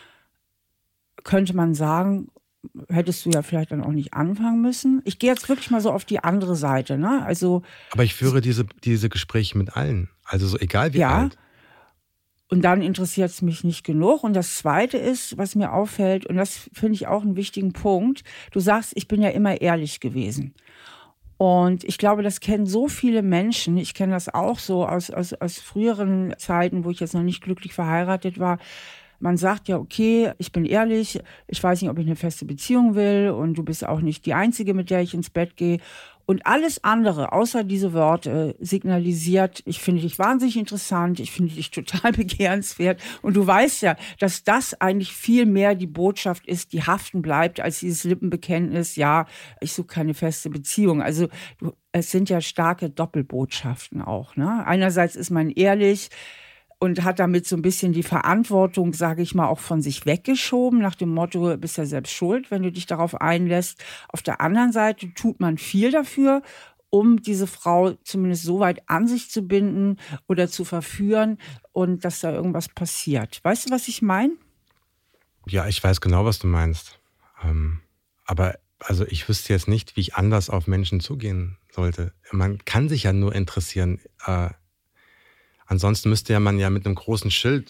Könnte man sagen, hättest du ja vielleicht dann auch nicht anfangen müssen. Ich gehe jetzt wirklich mal so auf die andere Seite, ne? Also, aber ich führe diese, diese Gespräche mit allen. Also so egal wie ja, alt. Und dann interessiert es mich nicht genug. Und das Zweite ist, was mir auffällt, und das finde ich auch einen wichtigen Punkt, du sagst, ich bin ja immer ehrlich gewesen. Und ich glaube, das kennen so viele Menschen. Ich kenne das auch so aus, aus, aus früheren Zeiten, wo ich jetzt noch nicht glücklich verheiratet war. Man sagt ja, okay, ich bin ehrlich, ich weiß nicht, ob ich eine feste Beziehung will und du bist auch nicht die Einzige, mit der ich ins Bett gehe. Und alles andere, außer diese Worte, signalisiert, ich finde dich wahnsinnig interessant, ich finde dich total begehrenswert. Und du weißt ja, dass das eigentlich viel mehr die Botschaft ist, die haften bleibt, als dieses Lippenbekenntnis, ja, ich suche keine feste Beziehung. Also du, es sind ja starke Doppelbotschaften auch, ne? Einerseits ist man ehrlich und hat damit so ein bisschen die Verantwortung, sage ich mal, auch von sich weggeschoben, nach dem Motto, du bist ja selbst schuld, wenn du dich darauf einlässt. Auf der anderen Seite tut man viel dafür, um diese Frau zumindest so weit an sich zu binden oder zu verführen und dass da irgendwas passiert. Weißt du, was ich meine? Ja, ich weiß genau, was du meinst. Ähm, aber also ich wüsste jetzt nicht, wie ich anders auf Menschen zugehen sollte. Man kann sich ja nur interessieren. Äh, Ansonsten müsste ja man ja mit einem großen Schild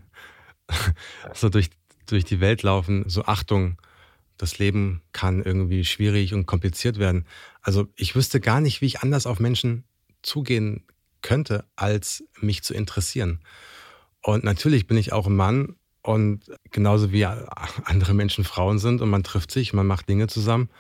so durch, durch die Welt laufen. So Achtung, das Leben kann irgendwie schwierig und kompliziert werden. Also ich wüsste gar nicht, wie ich anders auf Menschen zugehen könnte, als mich zu interessieren. Und natürlich bin ich auch ein Mann und genauso wie andere Menschen Frauen sind und man trifft sich, man macht Dinge zusammen.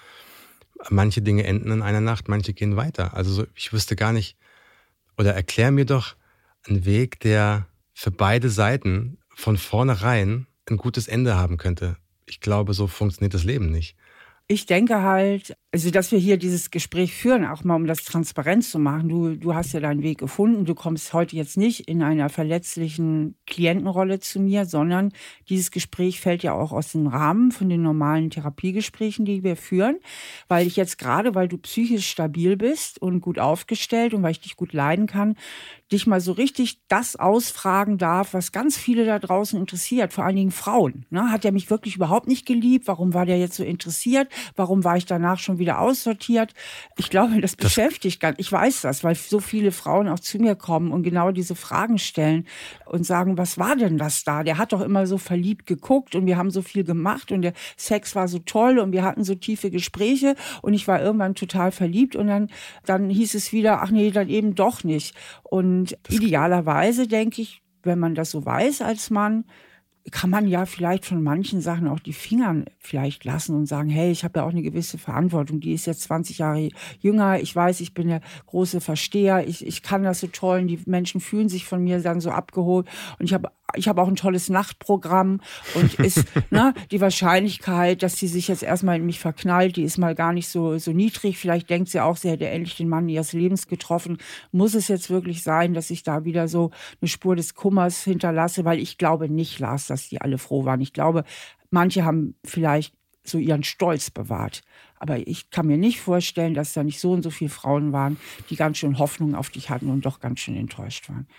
Manche Dinge enden in einer Nacht, manche gehen weiter. Also ich wüsste gar nicht, oder erklär mir doch, ein Weg, der für beide Seiten von vornherein ein gutes Ende haben könnte. Ich glaube, so funktioniert das Leben nicht. Ich denke halt, also dass wir hier dieses Gespräch führen, auch mal um das transparent zu machen. Du, du hast ja deinen Weg gefunden. Du kommst heute jetzt nicht in einer verletzlichen Klientenrolle zu mir, sondern dieses Gespräch fällt ja auch aus dem Rahmen von den normalen Therapiegesprächen, die wir führen. Weil ich jetzt gerade, weil du psychisch stabil bist und gut aufgestellt und weil ich dich gut leiden kann, dich mal so richtig das ausfragen darf, was ganz viele da draußen interessiert, vor allen Dingen Frauen. Ne? Hat er mich wirklich überhaupt nicht geliebt? Warum war der jetzt so interessiert? Warum war ich danach schon wieder aussortiert? Ich glaube, das beschäftigt ganz. Ich weiß das, weil so viele Frauen auch zu mir kommen und genau diese Fragen stellen und sagen, was war denn das da? Der hat doch immer so verliebt geguckt und wir haben so viel gemacht und der Sex war so toll und wir hatten so tiefe Gespräche und ich war irgendwann total verliebt und dann, dann hieß es wieder, ach nee, dann eben doch nicht. Und idealerweise denke ich, wenn man das so weiß als Mann, kann man ja vielleicht von manchen Sachen auch die Finger vielleicht lassen und sagen, hey, ich habe ja auch eine gewisse Verantwortung, die ist jetzt zwanzig Jahre jünger, ich weiß, ich bin der große Versteher, ich, ich kann das so toll und die Menschen fühlen sich von mir dann so abgeholt und ich habe ich habe auch ein tolles Nachtprogramm und ist ne, die Wahrscheinlichkeit, dass sie sich jetzt erstmal in mich verknallt, die ist mal gar nicht so so niedrig. Vielleicht denkt sie auch, sie hätte endlich den Mann ihres Lebens getroffen. Muss es jetzt wirklich sein, dass ich da wieder so eine Spur des Kummers hinterlasse? Weil ich glaube nicht, Lars, dass die alle froh waren. Ich glaube, manche haben vielleicht so ihren Stolz bewahrt. Aber ich kann mir nicht vorstellen, dass da nicht so und so viele Frauen waren, die ganz schön Hoffnung auf dich hatten und doch ganz schön enttäuscht waren.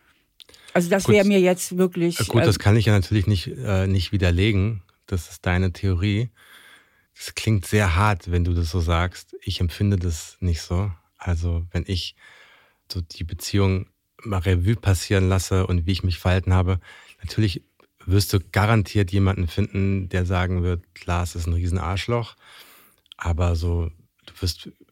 Also das wäre mir jetzt wirklich... Gut, das kann ich ja natürlich nicht, äh, nicht widerlegen. Das ist deine Theorie. Das klingt sehr hart, wenn du das so sagst. Ich empfinde das nicht so. Also wenn ich so die Beziehung mal Revue passieren lasse und wie ich mich verhalten habe, natürlich wirst du garantiert jemanden finden, der sagen wird, Lars ist ein Riesenarschloch. Aber so, du wirst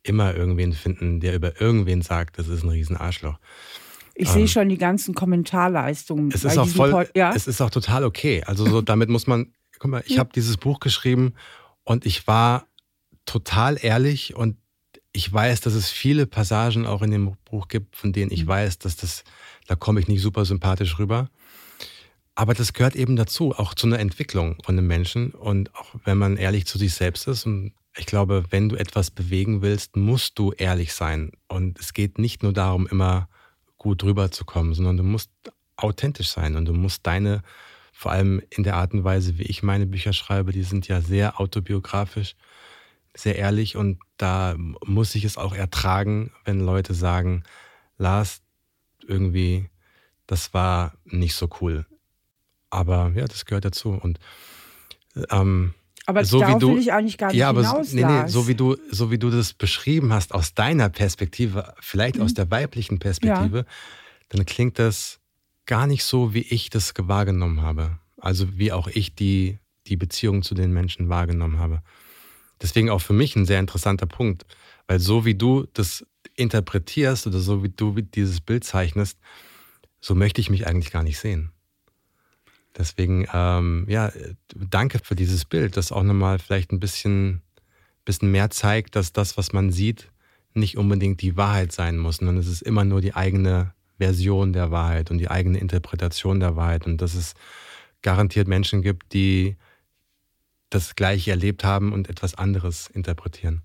immer irgendwen finden, der über irgendwen sagt, das ist ein Riesenarschloch. Ich ähm, sehe schon die ganzen Kommentarleistungen. Es ist auch voll, Pod- ja? es ist auch total okay. Also so, damit muss man, guck mal, ich habe dieses Buch geschrieben und ich war total ehrlich und ich weiß, dass es viele Passagen auch in dem Buch gibt, von denen ich weiß, dass das, da komme ich nicht super sympathisch rüber. Aber das gehört eben dazu, auch zu einer Entwicklung von einem Menschen und auch wenn man ehrlich zu sich selbst ist. Und ich glaube, wenn du etwas bewegen willst, musst du ehrlich sein. Und es geht nicht nur darum, immer gut rüberzukommen, sondern du musst authentisch sein und du musst deine, vor allem in der Art und Weise, wie ich meine Bücher schreibe, die sind ja sehr autobiografisch, sehr ehrlich und da muss ich es auch ertragen, wenn Leute sagen, Lars, irgendwie, das war nicht so cool. Aber ja, das gehört dazu. Und ähm, aber so darauf wie du, will ich eigentlich gar nicht ja, aber hinaus, nee, nee, Lars. so wie du, so wie du das beschrieben hast aus deiner Perspektive, vielleicht mhm. aus der weiblichen Perspektive, ja. dann klingt das gar nicht so, wie ich das wahrgenommen habe. Also wie auch ich die, die Beziehung zu den Menschen wahrgenommen habe. Deswegen auch für mich ein sehr interessanter Punkt, weil so wie du das interpretierst oder so wie du dieses Bild zeichnest, so möchte ich mich eigentlich gar nicht sehen. Deswegen, ähm, ja, danke für dieses Bild, das auch nochmal vielleicht ein bisschen, bisschen mehr zeigt, dass das, was man sieht, nicht unbedingt die Wahrheit sein muss, sondern es ist immer nur die eigene Version der Wahrheit und die eigene Interpretation der Wahrheit und dass es garantiert Menschen gibt, die das Gleiche erlebt haben und etwas anderes interpretieren.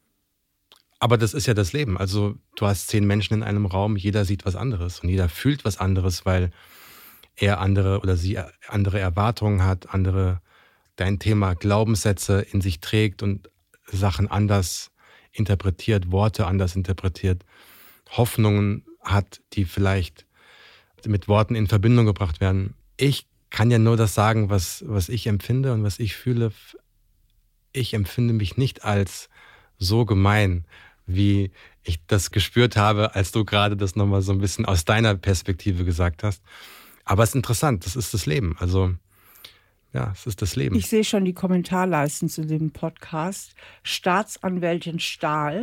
Aber das ist ja das Leben. Also du hast zehn Menschen in einem Raum, jeder sieht was anderes und jeder fühlt was anderes, weil er andere oder sie andere Erwartungen hat, andere dein Thema Glaubenssätze in sich trägt und Sachen anders interpretiert, Worte anders interpretiert, Hoffnungen hat, die vielleicht mit Worten in Verbindung gebracht werden. Ich kann ja nur das sagen, was, was ich empfinde und was ich fühle. Ich empfinde mich nicht als so gemein, wie ich das gespürt habe, als du gerade das nochmal so ein bisschen aus deiner Perspektive gesagt hast. Aber es ist interessant, das ist das Leben. Also, ja, es ist das Leben. Ich sehe schon die Kommentarleisten zu dem Podcast. Staatsanwältin Stahl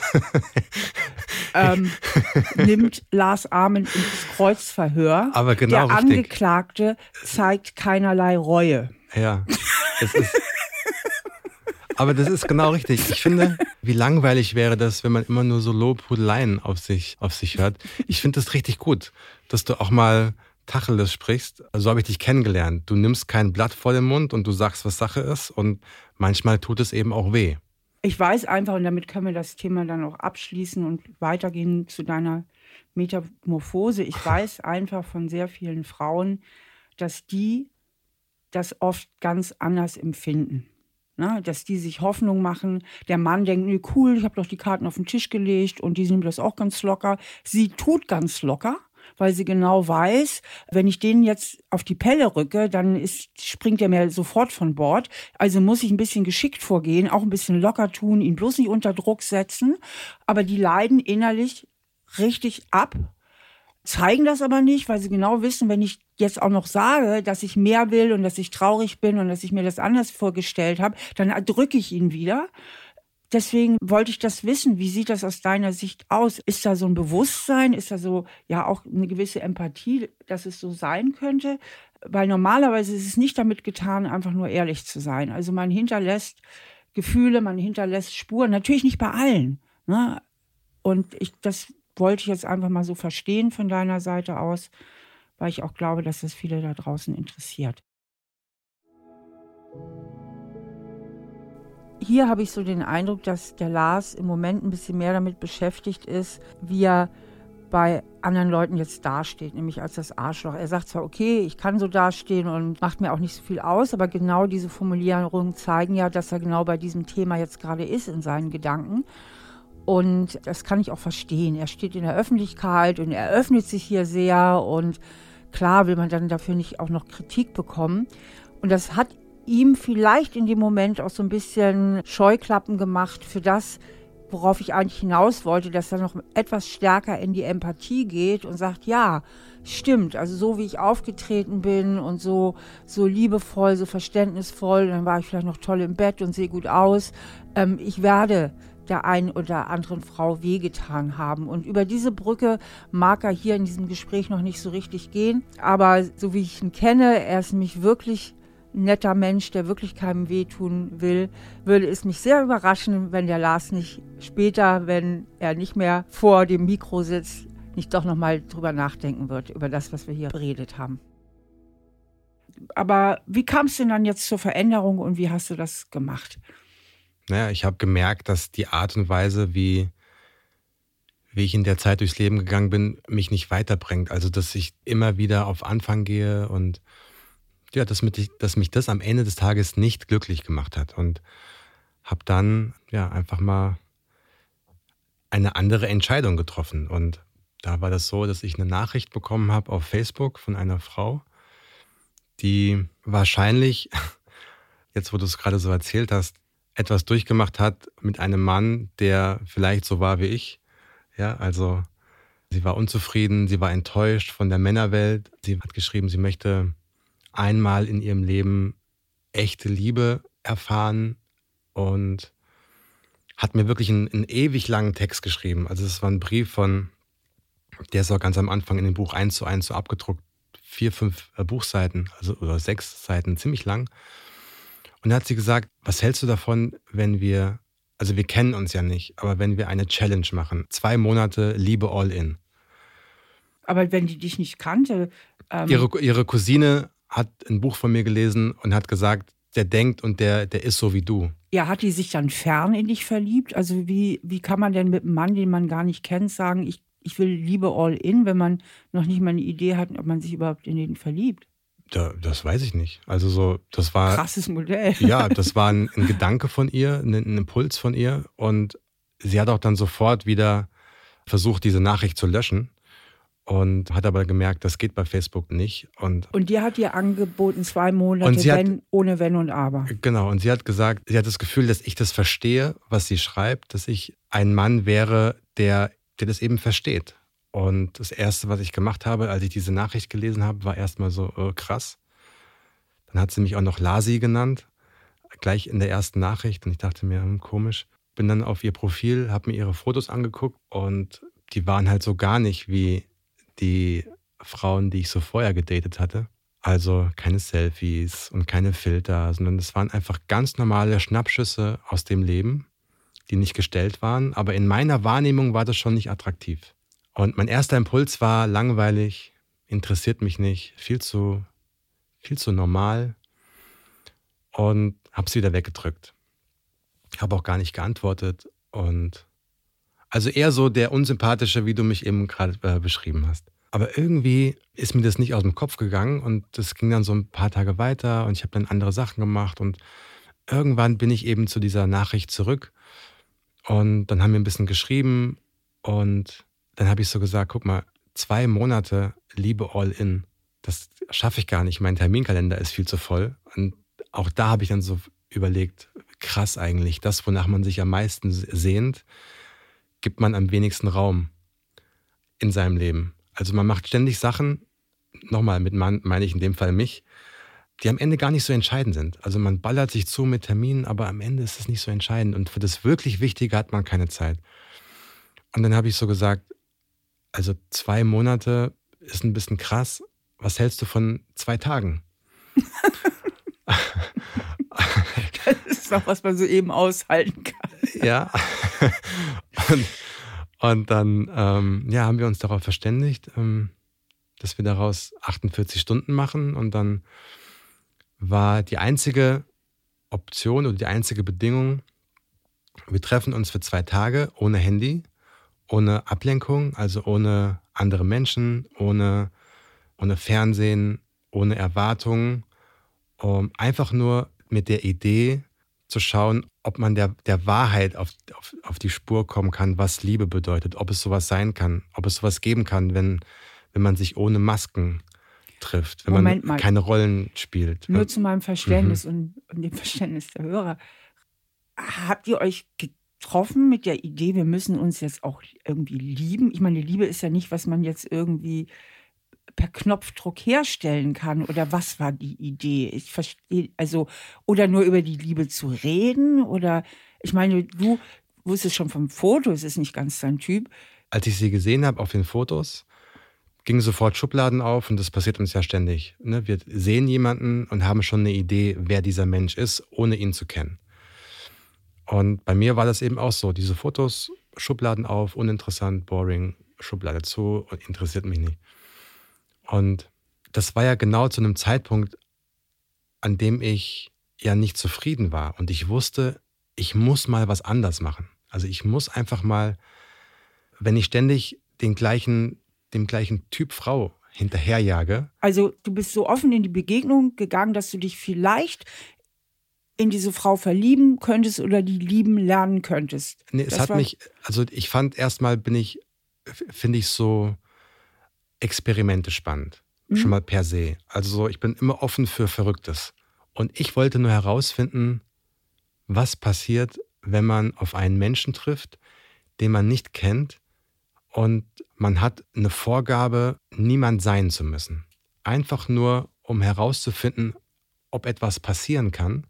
ähm, nimmt Lars Ament ins Kreuzverhör. Aber genau Der richtig. Angeklagte zeigt keinerlei Reue. Ja, es ist... Aber das ist genau richtig. Ich finde, wie langweilig wäre das, wenn man immer nur so Lobhudeleien auf sich, auf sich hört. Ich finde das richtig gut, dass du auch mal Tacheles sprichst. So habe ich dich kennengelernt. Du nimmst kein Blatt vor den Mund und du sagst, was Sache ist und manchmal tut es eben auch weh. Ich weiß einfach, und damit können wir das Thema dann auch abschließen und weitergehen zu deiner Metamorphose. Ich weiß einfach von sehr vielen Frauen, dass die das oft ganz anders empfinden. Na, dass die sich Hoffnung machen. Der Mann denkt, nee, cool, ich habe doch die Karten auf den Tisch gelegt und die nimmt das auch ganz locker. Sie tut ganz locker, weil sie genau weiß, wenn ich den jetzt auf die Pelle rücke, dann ist, springt er mir sofort von Bord. Also muss ich ein bisschen geschickt vorgehen, auch ein bisschen locker tun, ihn bloß nicht unter Druck setzen. Aber die leiden innerlich richtig ab, zeigen das aber nicht, weil sie genau wissen, wenn ich jetzt auch noch sage, dass ich mehr will und dass ich traurig bin und dass ich mir das anders vorgestellt habe, dann erdrücke ich ihn wieder. Deswegen wollte ich das wissen. Wie sieht das aus deiner Sicht aus? Ist da so ein Bewusstsein? Ist da so, ja, auch eine gewisse Empathie, dass es so sein könnte? Weil normalerweise ist es nicht damit getan, einfach nur ehrlich zu sein. Also man hinterlässt Gefühle, man hinterlässt Spuren. Natürlich nicht bei allen, ne? Und ich, das wollte ich jetzt einfach mal so verstehen von deiner Seite aus, weil ich auch glaube, dass das viele da draußen interessiert. Hier habe ich so den Eindruck, dass der Lars im Moment ein bisschen mehr damit beschäftigt ist, wie er bei anderen Leuten jetzt dasteht, nämlich als das Arschloch. Er sagt zwar, okay, ich kann so dastehen und macht mir auch nicht so viel aus, aber genau diese Formulierungen zeigen ja, dass er genau bei diesem Thema jetzt gerade ist in seinen Gedanken. Und das kann ich auch verstehen. Er steht in der Öffentlichkeit und er öffnet sich hier sehr und klar will man dann dafür nicht auch noch Kritik bekommen. Und das hat ihm vielleicht in dem Moment auch so ein bisschen Scheuklappen gemacht für das, worauf ich eigentlich hinaus wollte, dass er noch etwas stärker in die Empathie geht und sagt, ja, stimmt, also so wie ich aufgetreten bin und so, so liebevoll, so verständnisvoll, dann war ich vielleicht noch toll im Bett und sehe gut aus. Ähm, ich werde der einen oder anderen Frau wehgetan haben. Und über diese Brücke mag er hier in diesem Gespräch noch nicht so richtig gehen. Aber so wie ich ihn kenne, er ist nämlich wirklich ein netter Mensch, der wirklich keinem wehtun will, würde es mich sehr überraschen, wenn der Lars nicht später, wenn er nicht mehr vor dem Mikro sitzt, nicht doch nochmal drüber nachdenken wird, über das, was wir hier beredet haben. Aber wie kam es denn dann jetzt zur Veränderung und wie hast du das gemacht? Naja, ich habe gemerkt, dass die Art und Weise, wie, wie ich in der Zeit durchs Leben gegangen bin, mich nicht weiterbringt. Also, dass ich immer wieder auf Anfang gehe und ja, dass mich, dass mich das am Ende des Tages nicht glücklich gemacht hat. Und habe dann ja einfach mal eine andere Entscheidung getroffen. Und da war das so, dass ich eine Nachricht bekommen habe auf Facebook von einer Frau, die wahrscheinlich, jetzt wo du es gerade so erzählt hast, etwas durchgemacht hat mit einem Mann, der vielleicht so war wie ich. Ja, also sie war unzufrieden, sie war enttäuscht von der Männerwelt. Sie hat geschrieben, sie möchte einmal in ihrem Leben echte Liebe erfahren und hat mir wirklich einen, einen ewig langen Text geschrieben. Also es war ein Brief von, der ist auch ganz am Anfang in dem Buch eins zu eins so abgedruckt, vier, fünf äh, Buchseiten, also oder sechs Seiten, ziemlich lang. Und da hat sie gesagt, was hältst du davon, wenn wir, also wir kennen uns ja nicht, aber wenn wir eine Challenge machen, zwei Monate Liebe all in. Aber wenn die dich nicht kannte... Ähm ihre, ihre Cousine hat ein Buch von mir gelesen und hat gesagt, der denkt und der, der ist so wie du. Ja, hat die sich dann fern in dich verliebt? Also wie, wie kann man denn mit einem Mann, den man gar nicht kennt, sagen, ich, ich will Liebe all in, wenn man noch nicht mal eine Idee hat, ob man sich überhaupt in den verliebt? Da, das weiß ich nicht. Also so, das war... Krasses Modell. Ja, das war ein, ein Gedanke von ihr, ein, ein Impuls von ihr. Und sie hat auch dann sofort wieder versucht, diese Nachricht zu löschen. Und hat aber gemerkt, das geht bei Facebook nicht. Und, und die hat dir angeboten, zwei Monate und sie wenn, hat, ohne Wenn und Aber. Genau, und sie hat gesagt, sie hat das Gefühl, dass ich das verstehe, was sie schreibt, dass ich ein Mann wäre, der, der das eben versteht. Und das Erste, was ich gemacht habe, als ich diese Nachricht gelesen habe, war erstmal so, oh, krass. Dann hat sie mich auch noch Lasi genannt, gleich in der ersten Nachricht. Und ich dachte mir, hm, komisch. Bin dann auf ihr Profil, habe mir ihre Fotos angeguckt und die waren halt so gar nicht wie die Frauen, die ich so vorher gedatet hatte. Also keine Selfies und keine Filter, sondern das waren einfach ganz normale Schnappschüsse aus dem Leben, die nicht gestellt waren. Aber in meiner Wahrnehmung war das schon nicht attraktiv. Und mein erster Impuls war langweilig, interessiert mich nicht, viel zu, viel zu normal und habe es wieder weggedrückt. Habe auch gar nicht geantwortet und also eher so der Unsympathische, wie du mich eben gerade äh, beschrieben hast. Aber irgendwie ist mir das nicht aus dem Kopf gegangen und das ging dann so ein paar Tage weiter und ich habe dann andere Sachen gemacht und irgendwann bin ich eben zu dieser Nachricht zurück und dann haben wir ein bisschen geschrieben und dann habe ich so gesagt, guck mal, zwei Monate Liebe all in, das schaffe ich gar nicht, mein Terminkalender ist viel zu voll. Und auch da habe ich dann so überlegt, krass eigentlich, das, wonach man sich am meisten sehnt, gibt man am wenigsten Raum in seinem Leben. Also man macht ständig Sachen, nochmal mit Mann meine ich in dem Fall mich, die am Ende gar nicht so entscheidend sind. Also man ballert sich zu mit Terminen, aber am Ende ist es nicht so entscheidend. Und für das wirklich Wichtige hat man keine Zeit. Und dann habe ich so gesagt, also zwei Monate ist ein bisschen krass. Was hältst du von zwei Tagen? Das ist doch, was man so eben aushalten kann. Ja. Und, und dann ähm, ja, haben wir uns darauf verständigt, ähm, dass wir daraus achtundvierzig Stunden machen. Und dann war die einzige Option oder die einzige Bedingung, wir treffen uns für zwei Tage ohne Handy, ohne Ablenkung, also ohne andere Menschen, ohne, ohne Fernsehen, ohne Erwartungen, um einfach nur mit der Idee zu schauen, ob man der, der Wahrheit auf, auf, auf die Spur kommen kann, was Liebe bedeutet, ob es sowas sein kann, ob es sowas geben kann, wenn, wenn man sich ohne Masken trifft, wenn Moment man mal. keine Rollen spielt. Nur zu meinem Verständnis mhm. und, und dem Verständnis der Hörer. Habt ihr euch getroffen mit der Idee, wir müssen uns jetzt auch irgendwie lieben? Ich meine, Liebe ist ja nicht, was man jetzt irgendwie per Knopfdruck herstellen kann. Oder was war die Idee? Ich verstehe, also, oder nur über die Liebe zu reden? Oder, ich meine, du, wusstest schon vom Foto, es ist nicht ganz dein Typ. Als ich sie gesehen habe auf den Fotos, gingen sofort Schubladen auf und das passiert uns ja ständig. Ne? Wir sehen jemanden und haben schon eine Idee, wer dieser Mensch ist, ohne ihn zu kennen. Und bei mir war das eben auch so. Diese Fotos, Schubladen auf, uninteressant, boring, Schublade zu, interessiert mich nicht. Und das war ja genau zu einem Zeitpunkt, an dem ich ja nicht zufrieden war. Und ich wusste, ich muss mal was anders machen. Also ich muss einfach mal, wenn ich ständig den gleichen, dem gleichen Typ Frau hinterherjage. Also du bist so offen in die Begegnung gegangen, dass du dich vielleicht in diese Frau verlieben könntest oder die lieben lernen könntest. Nee, es das hat war mich, also ich fand erstmal bin ich, finde ich so Experimente spannend. Mhm. Schon mal per se. Also so, ich bin immer offen für Verrücktes. Und ich wollte nur herausfinden, was passiert, wenn man auf einen Menschen trifft, den man nicht kennt und man hat eine Vorgabe, niemand sein zu müssen. Einfach nur, um herauszufinden, ob etwas passieren kann,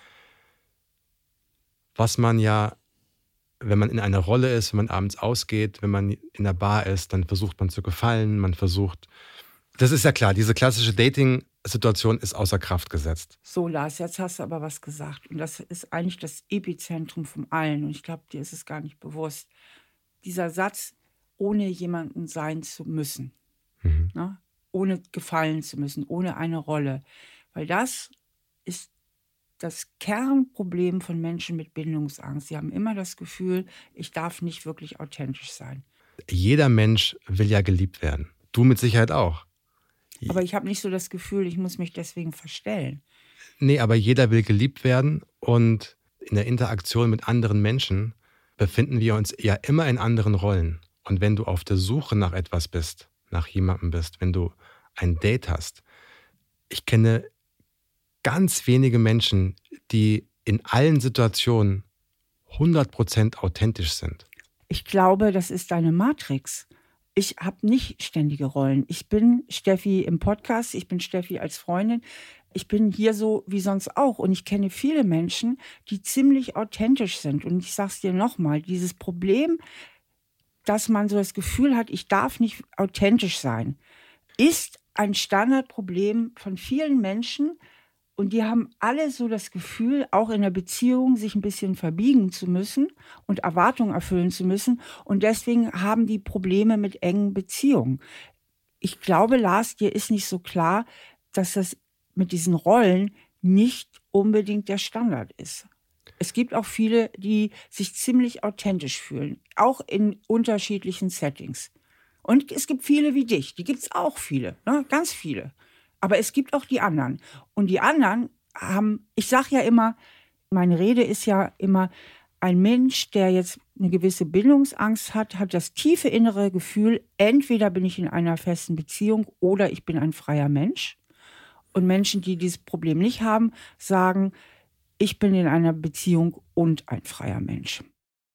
was man ja, wenn man in einer Rolle ist, wenn man abends ausgeht, wenn man in der Bar ist, dann versucht man zu gefallen, man versucht, das ist ja klar, diese klassische Dating-Situation ist außer Kraft gesetzt. So, Lars, jetzt hast du aber was gesagt. Und das ist eigentlich das Epizentrum von allen. Und ich glaube, dir ist es gar nicht bewusst. Dieser Satz, ohne jemanden sein zu müssen. Mhm. Ne? Ohne gefallen zu müssen, ohne eine Rolle. Weil das ist das Kernproblem von Menschen mit Bindungsangst. Sie haben immer das Gefühl, ich darf nicht wirklich authentisch sein. Jeder Mensch will ja geliebt werden. Du mit Sicherheit auch. Aber ich habe nicht so das Gefühl, ich muss mich deswegen verstellen. Nee, aber jeder will geliebt werden und in der Interaktion mit anderen Menschen befinden wir uns ja immer in anderen Rollen. Und wenn du auf der Suche nach etwas bist, nach jemandem bist, wenn du ein Date hast, ich kenne ganz wenige Menschen, die in allen Situationen hundert Prozent authentisch sind. Ich glaube, das ist deine Matrix. Ich habe nicht ständige Rollen. Ich bin Steffi im Podcast, ich bin Steffi als Freundin. Ich bin hier so wie sonst auch. Und ich kenne viele Menschen, die ziemlich authentisch sind. Und ich sage es dir nochmal, dieses Problem, dass man so das Gefühl hat, ich darf nicht authentisch sein, ist ein Standardproblem von vielen Menschen. Und die haben alle so das Gefühl, auch in der Beziehung sich ein bisschen verbiegen zu müssen und Erwartungen erfüllen zu müssen. Und deswegen haben die Probleme mit engen Beziehungen. Ich glaube, Lars, dir ist nicht so klar, dass das mit diesen Rollen nicht unbedingt der Standard ist. Es gibt auch viele, die sich ziemlich authentisch fühlen, auch in unterschiedlichen Settings. Und es gibt viele wie dich, die gibt es auch viele, ne? Ganz viele. Aber es gibt auch die anderen. Und die anderen haben, ich sage ja immer, meine Rede ist ja immer, ein Mensch, der jetzt eine gewisse Bindungsangst hat, hat das tiefe innere Gefühl, entweder bin ich in einer festen Beziehung oder ich bin ein freier Mensch. Und Menschen, die dieses Problem nicht haben, sagen, ich bin in einer Beziehung und ein freier Mensch.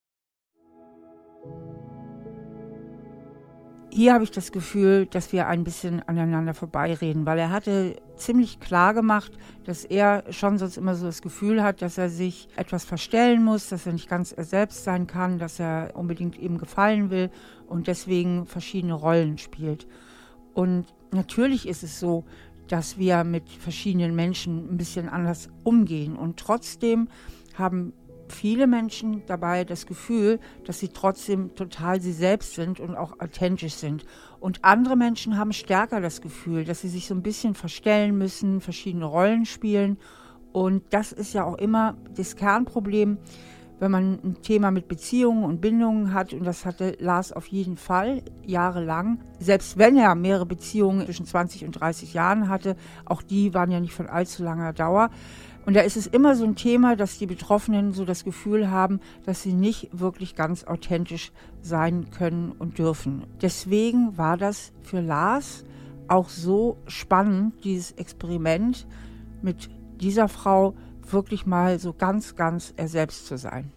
Hier habe ich das Gefühl, dass wir ein bisschen aneinander vorbeireden, weil er hatte ziemlich klar gemacht, dass er schon sonst immer so das Gefühl hat, dass er sich etwas verstellen muss, dass er nicht ganz er selbst sein kann, dass er unbedingt ihm gefallen will und deswegen verschiedene Rollen spielt. Und natürlich ist es so, dass wir mit verschiedenen Menschen ein bisschen anders umgehen und trotzdem haben viele Menschen dabei das Gefühl, dass sie trotzdem total sie selbst sind und auch authentisch sind. Und andere Menschen haben stärker das Gefühl, dass sie sich so ein bisschen verstellen müssen, verschiedene Rollen spielen. Und das ist ja auch immer das Kernproblem, wenn man ein Thema mit Beziehungen und Bindungen hat. Und das hatte Lars auf jeden Fall jahrelang. Selbst wenn er mehrere Beziehungen zwischen zwanzig und dreißig Jahren hatte, auch die waren ja nicht von allzu langer Dauer. Und da ist es immer so ein Thema, dass die Betroffenen so das Gefühl haben, dass sie nicht wirklich ganz authentisch sein können und dürfen. Deswegen war das für Lars auch so spannend, dieses Experiment mit dieser Frau wirklich mal so ganz, ganz er selbst zu sein.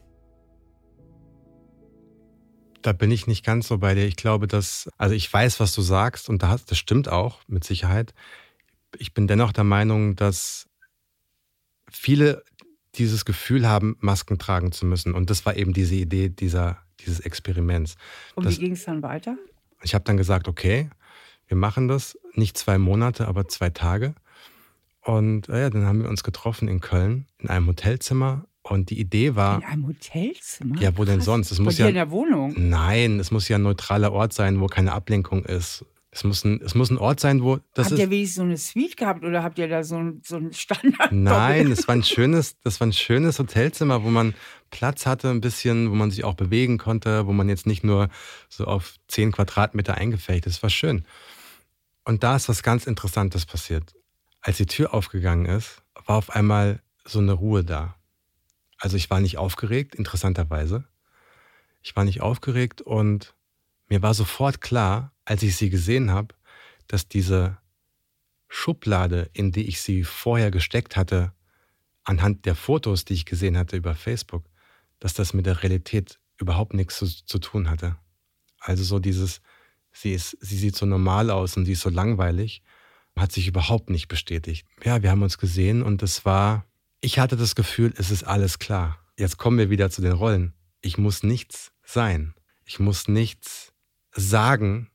Da bin ich nicht ganz so bei dir. Ich glaube, dass, also ich weiß, was du sagst und das stimmt auch mit Sicherheit. Ich bin dennoch der Meinung, dass viele dieses Gefühl haben, Masken tragen zu müssen. Und das war eben diese Idee dieser, dieses Experiments. Und das, wie ging es dann weiter? Ich habe dann gesagt, okay, wir machen das, nicht zwei Monate, aber zwei Tage. Und ja, dann haben wir uns getroffen in Köln, in einem Hotelzimmer. Und die Idee war... In einem Hotelzimmer? Ja, wo Krass. denn sonst? Es Bei muss dir ja, in der Wohnung? Nein, es muss ja ein neutraler Ort sein, wo keine Ablenkung ist. Es muss ein, es muss ein Ort sein, wo... Das habt ist, ihr wenigstens so eine Suite gehabt oder habt ihr da so ein, so ein Standard? Nein, es war ein schönes, das war ein schönes Hotelzimmer, wo man Platz hatte ein bisschen, wo man sich auch bewegen konnte, wo man jetzt nicht nur so auf zehn Quadratmeter eingefärbt ist. Es war schön. Und da ist was ganz Interessantes passiert. Als die Tür aufgegangen ist, war auf einmal so eine Ruhe da. Also ich war nicht aufgeregt, interessanterweise. Ich war nicht aufgeregt und mir war sofort klar, als ich sie gesehen habe, dass diese Schublade, in die ich sie vorher gesteckt hatte, anhand der Fotos, die ich gesehen hatte über Facebook, dass das mit der Realität überhaupt nichts zu, zu tun hatte. Also so dieses, sie, ist, sie sieht so normal aus und sie ist so langweilig, hat sich überhaupt nicht bestätigt. Ja, wir haben uns gesehen und es war, ich hatte das Gefühl, es ist alles klar. Jetzt kommen wir wieder zu den Rollen. Ich muss nichts sein. Ich muss nichts sagen,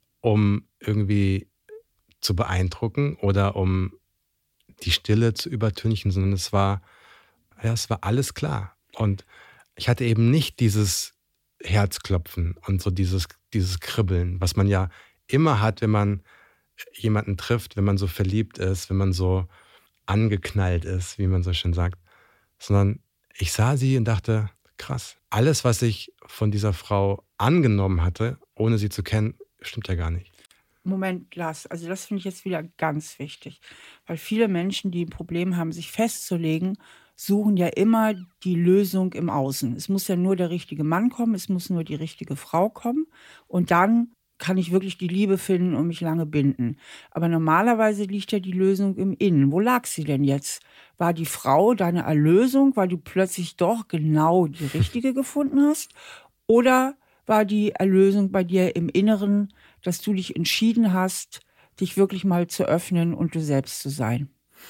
um irgendwie zu beeindrucken oder um die Stille zu übertünchen, sondern es war, ja, es war alles klar. Und ich hatte eben nicht dieses Herzklopfen und so dieses, dieses Kribbeln, was man ja immer hat, wenn man jemanden trifft, wenn man so verliebt ist, wenn man so angeknallt ist, wie man so schön sagt. Sondern ich sah sie und dachte, krass, alles, was ich von dieser Frau angenommen hatte, ohne sie zu kennen, stimmt ja gar nicht. Moment, Lars, also das finde ich jetzt wieder ganz wichtig, weil viele Menschen, die ein Problem haben, sich festzulegen, suchen ja immer die Lösung im Außen. Es muss ja nur der richtige Mann kommen, es muss nur die richtige Frau kommen und dann kann ich wirklich die Liebe finden und mich lange binden. Aber normalerweise liegt ja die Lösung im Innen. Wo lag sie denn jetzt? War die Frau deine Erlösung, weil du plötzlich doch genau die richtige gefunden hast? Oder war die Erlösung bei dir im Inneren, dass du dich entschieden hast, dich wirklich mal zu öffnen und du selbst zu sein?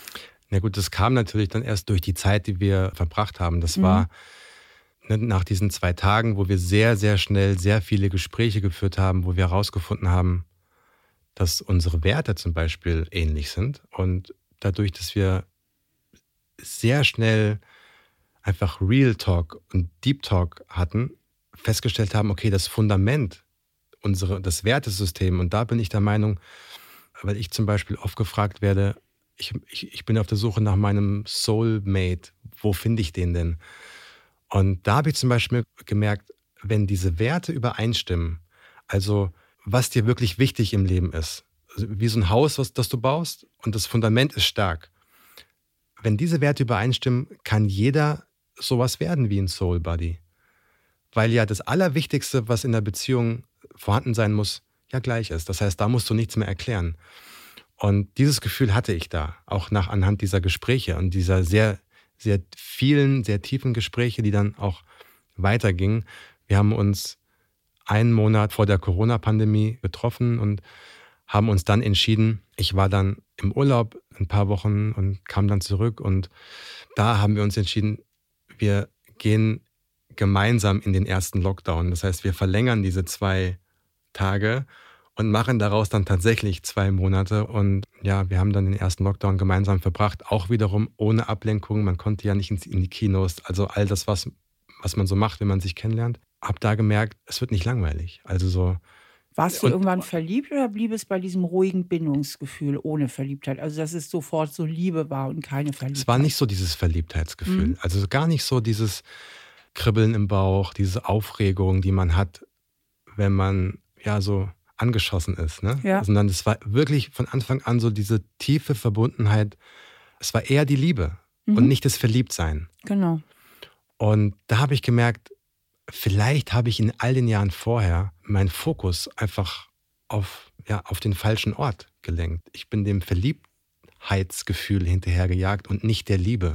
Na gut, das kam natürlich dann erst durch die Zeit, die wir verbracht haben. Das Mhm. war ne, nach diesen zwei Tagen, wo wir sehr, sehr schnell sehr viele Gespräche geführt haben, wo wir herausgefunden haben, dass unsere Werte zum Beispiel ähnlich sind. Und dadurch, dass wir sehr schnell einfach Real Talk und Deep Talk hatten, festgestellt haben, okay, das Fundament, unsere, das Wertesystem, und da bin ich der Meinung, weil ich zum Beispiel oft gefragt werde, ich, ich, ich bin auf der Suche nach meinem Soulmate, wo finde ich den denn? Und da habe ich zum Beispiel gemerkt, wenn diese Werte übereinstimmen, also was dir wirklich wichtig im Leben ist, also wie so ein Haus, was, das du baust und das Fundament ist stark. Wenn diese Werte übereinstimmen, kann jeder sowas werden wie ein Soul Buddy. Weil ja das Allerwichtigste, was in der Beziehung vorhanden sein muss, ja gleich ist. Das heißt, da musst du nichts mehr erklären. Und dieses Gefühl hatte ich da, auch nach anhand dieser Gespräche und dieser sehr, sehr vielen, sehr tiefen Gespräche, die dann auch weitergingen. Wir haben uns einen Monat vor der Corona-Pandemie getroffen und haben uns dann entschieden, ich war dann im Urlaub ein paar Wochen und kam dann zurück und da haben wir uns entschieden, wir gehen gemeinsam in den ersten Lockdown. Das heißt, wir verlängern diese zwei Tage und machen daraus dann tatsächlich zwei Monate. Und ja, wir haben dann den ersten Lockdown gemeinsam verbracht, auch wiederum ohne Ablenkung. Man konnte ja nicht in die Kinos, also all das, was, was man so macht, wenn man sich kennenlernt. Hab da gemerkt, es wird nicht langweilig. Also so. Warst du Und- irgendwann verliebt oder blieb es bei diesem ruhigen Bindungsgefühl ohne Verliebtheit? Also dass es sofort so Liebe war und keine Verliebtheit. Es war nicht so dieses Verliebtheitsgefühl. Mhm. Also gar nicht so dieses Kribbeln im Bauch, diese Aufregung, die man hat, wenn man ja so angeschossen ist. Ne? Ja. Sondern es war wirklich von Anfang an so diese tiefe Verbundenheit. Es war eher die Liebe Mhm. und nicht das Verliebtsein. Genau. Und da habe ich gemerkt, vielleicht habe ich in all den Jahren vorher meinen Fokus einfach auf, ja, auf den falschen Ort gelenkt. Ich bin dem Verliebtheitsgefühl hinterhergejagt und nicht der Liebe.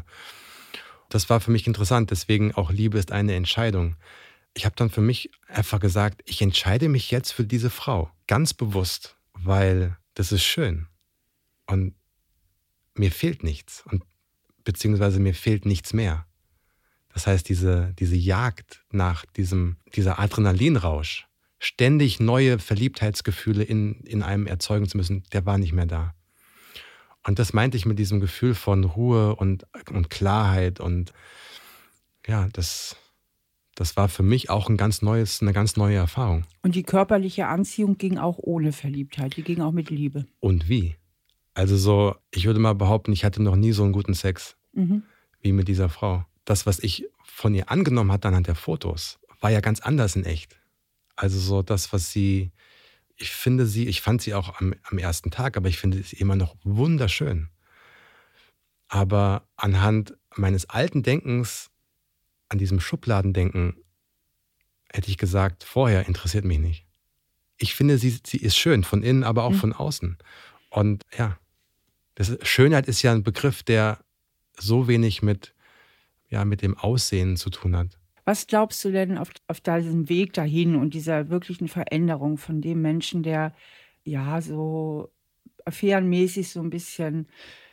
Das war für mich interessant, deswegen auch Liebe ist eine Entscheidung. Ich habe dann für mich einfach gesagt, ich entscheide mich jetzt für diese Frau, ganz bewusst, weil das ist schön und mir fehlt nichts. Und beziehungsweise mir fehlt nichts mehr. Das heißt, diese, diese Jagd nach diesem, dieser Adrenalinrausch, ständig neue Verliebtheitsgefühle in, in einem erzeugen zu müssen, der war nicht mehr da. Und das meinte ich mit diesem Gefühl von Ruhe und, und Klarheit. Und ja, das, das war für mich auch ein ganz neues, eine ganz neue Erfahrung. Und die körperliche Anziehung ging auch ohne Verliebtheit, die ging auch mit Liebe. Und wie? Also so, ich würde mal behaupten, ich hatte noch nie so einen guten Sex mhm. wie mit dieser Frau. Das, was ich von ihr angenommen hatte anhand der Fotos, war ja ganz anders in echt. Also so das, was sie, ich finde sie, ich fand sie auch am, am ersten Tag, aber ich finde sie immer noch wunderschön. Aber anhand meines alten Denkens, an diesem Schubladendenken, hätte ich gesagt, vorher interessiert mich nicht. Ich finde, sie, sie ist schön, von innen, aber auch mhm. von außen. Und ja, das, Schönheit ist ja ein Begriff, der so wenig mit, ja, mit dem Aussehen zu tun hat. Was glaubst du denn auf, auf diesem Weg dahin und dieser wirklichen Veränderung von dem Menschen, der ja so affärenmäßig so ein bisschen,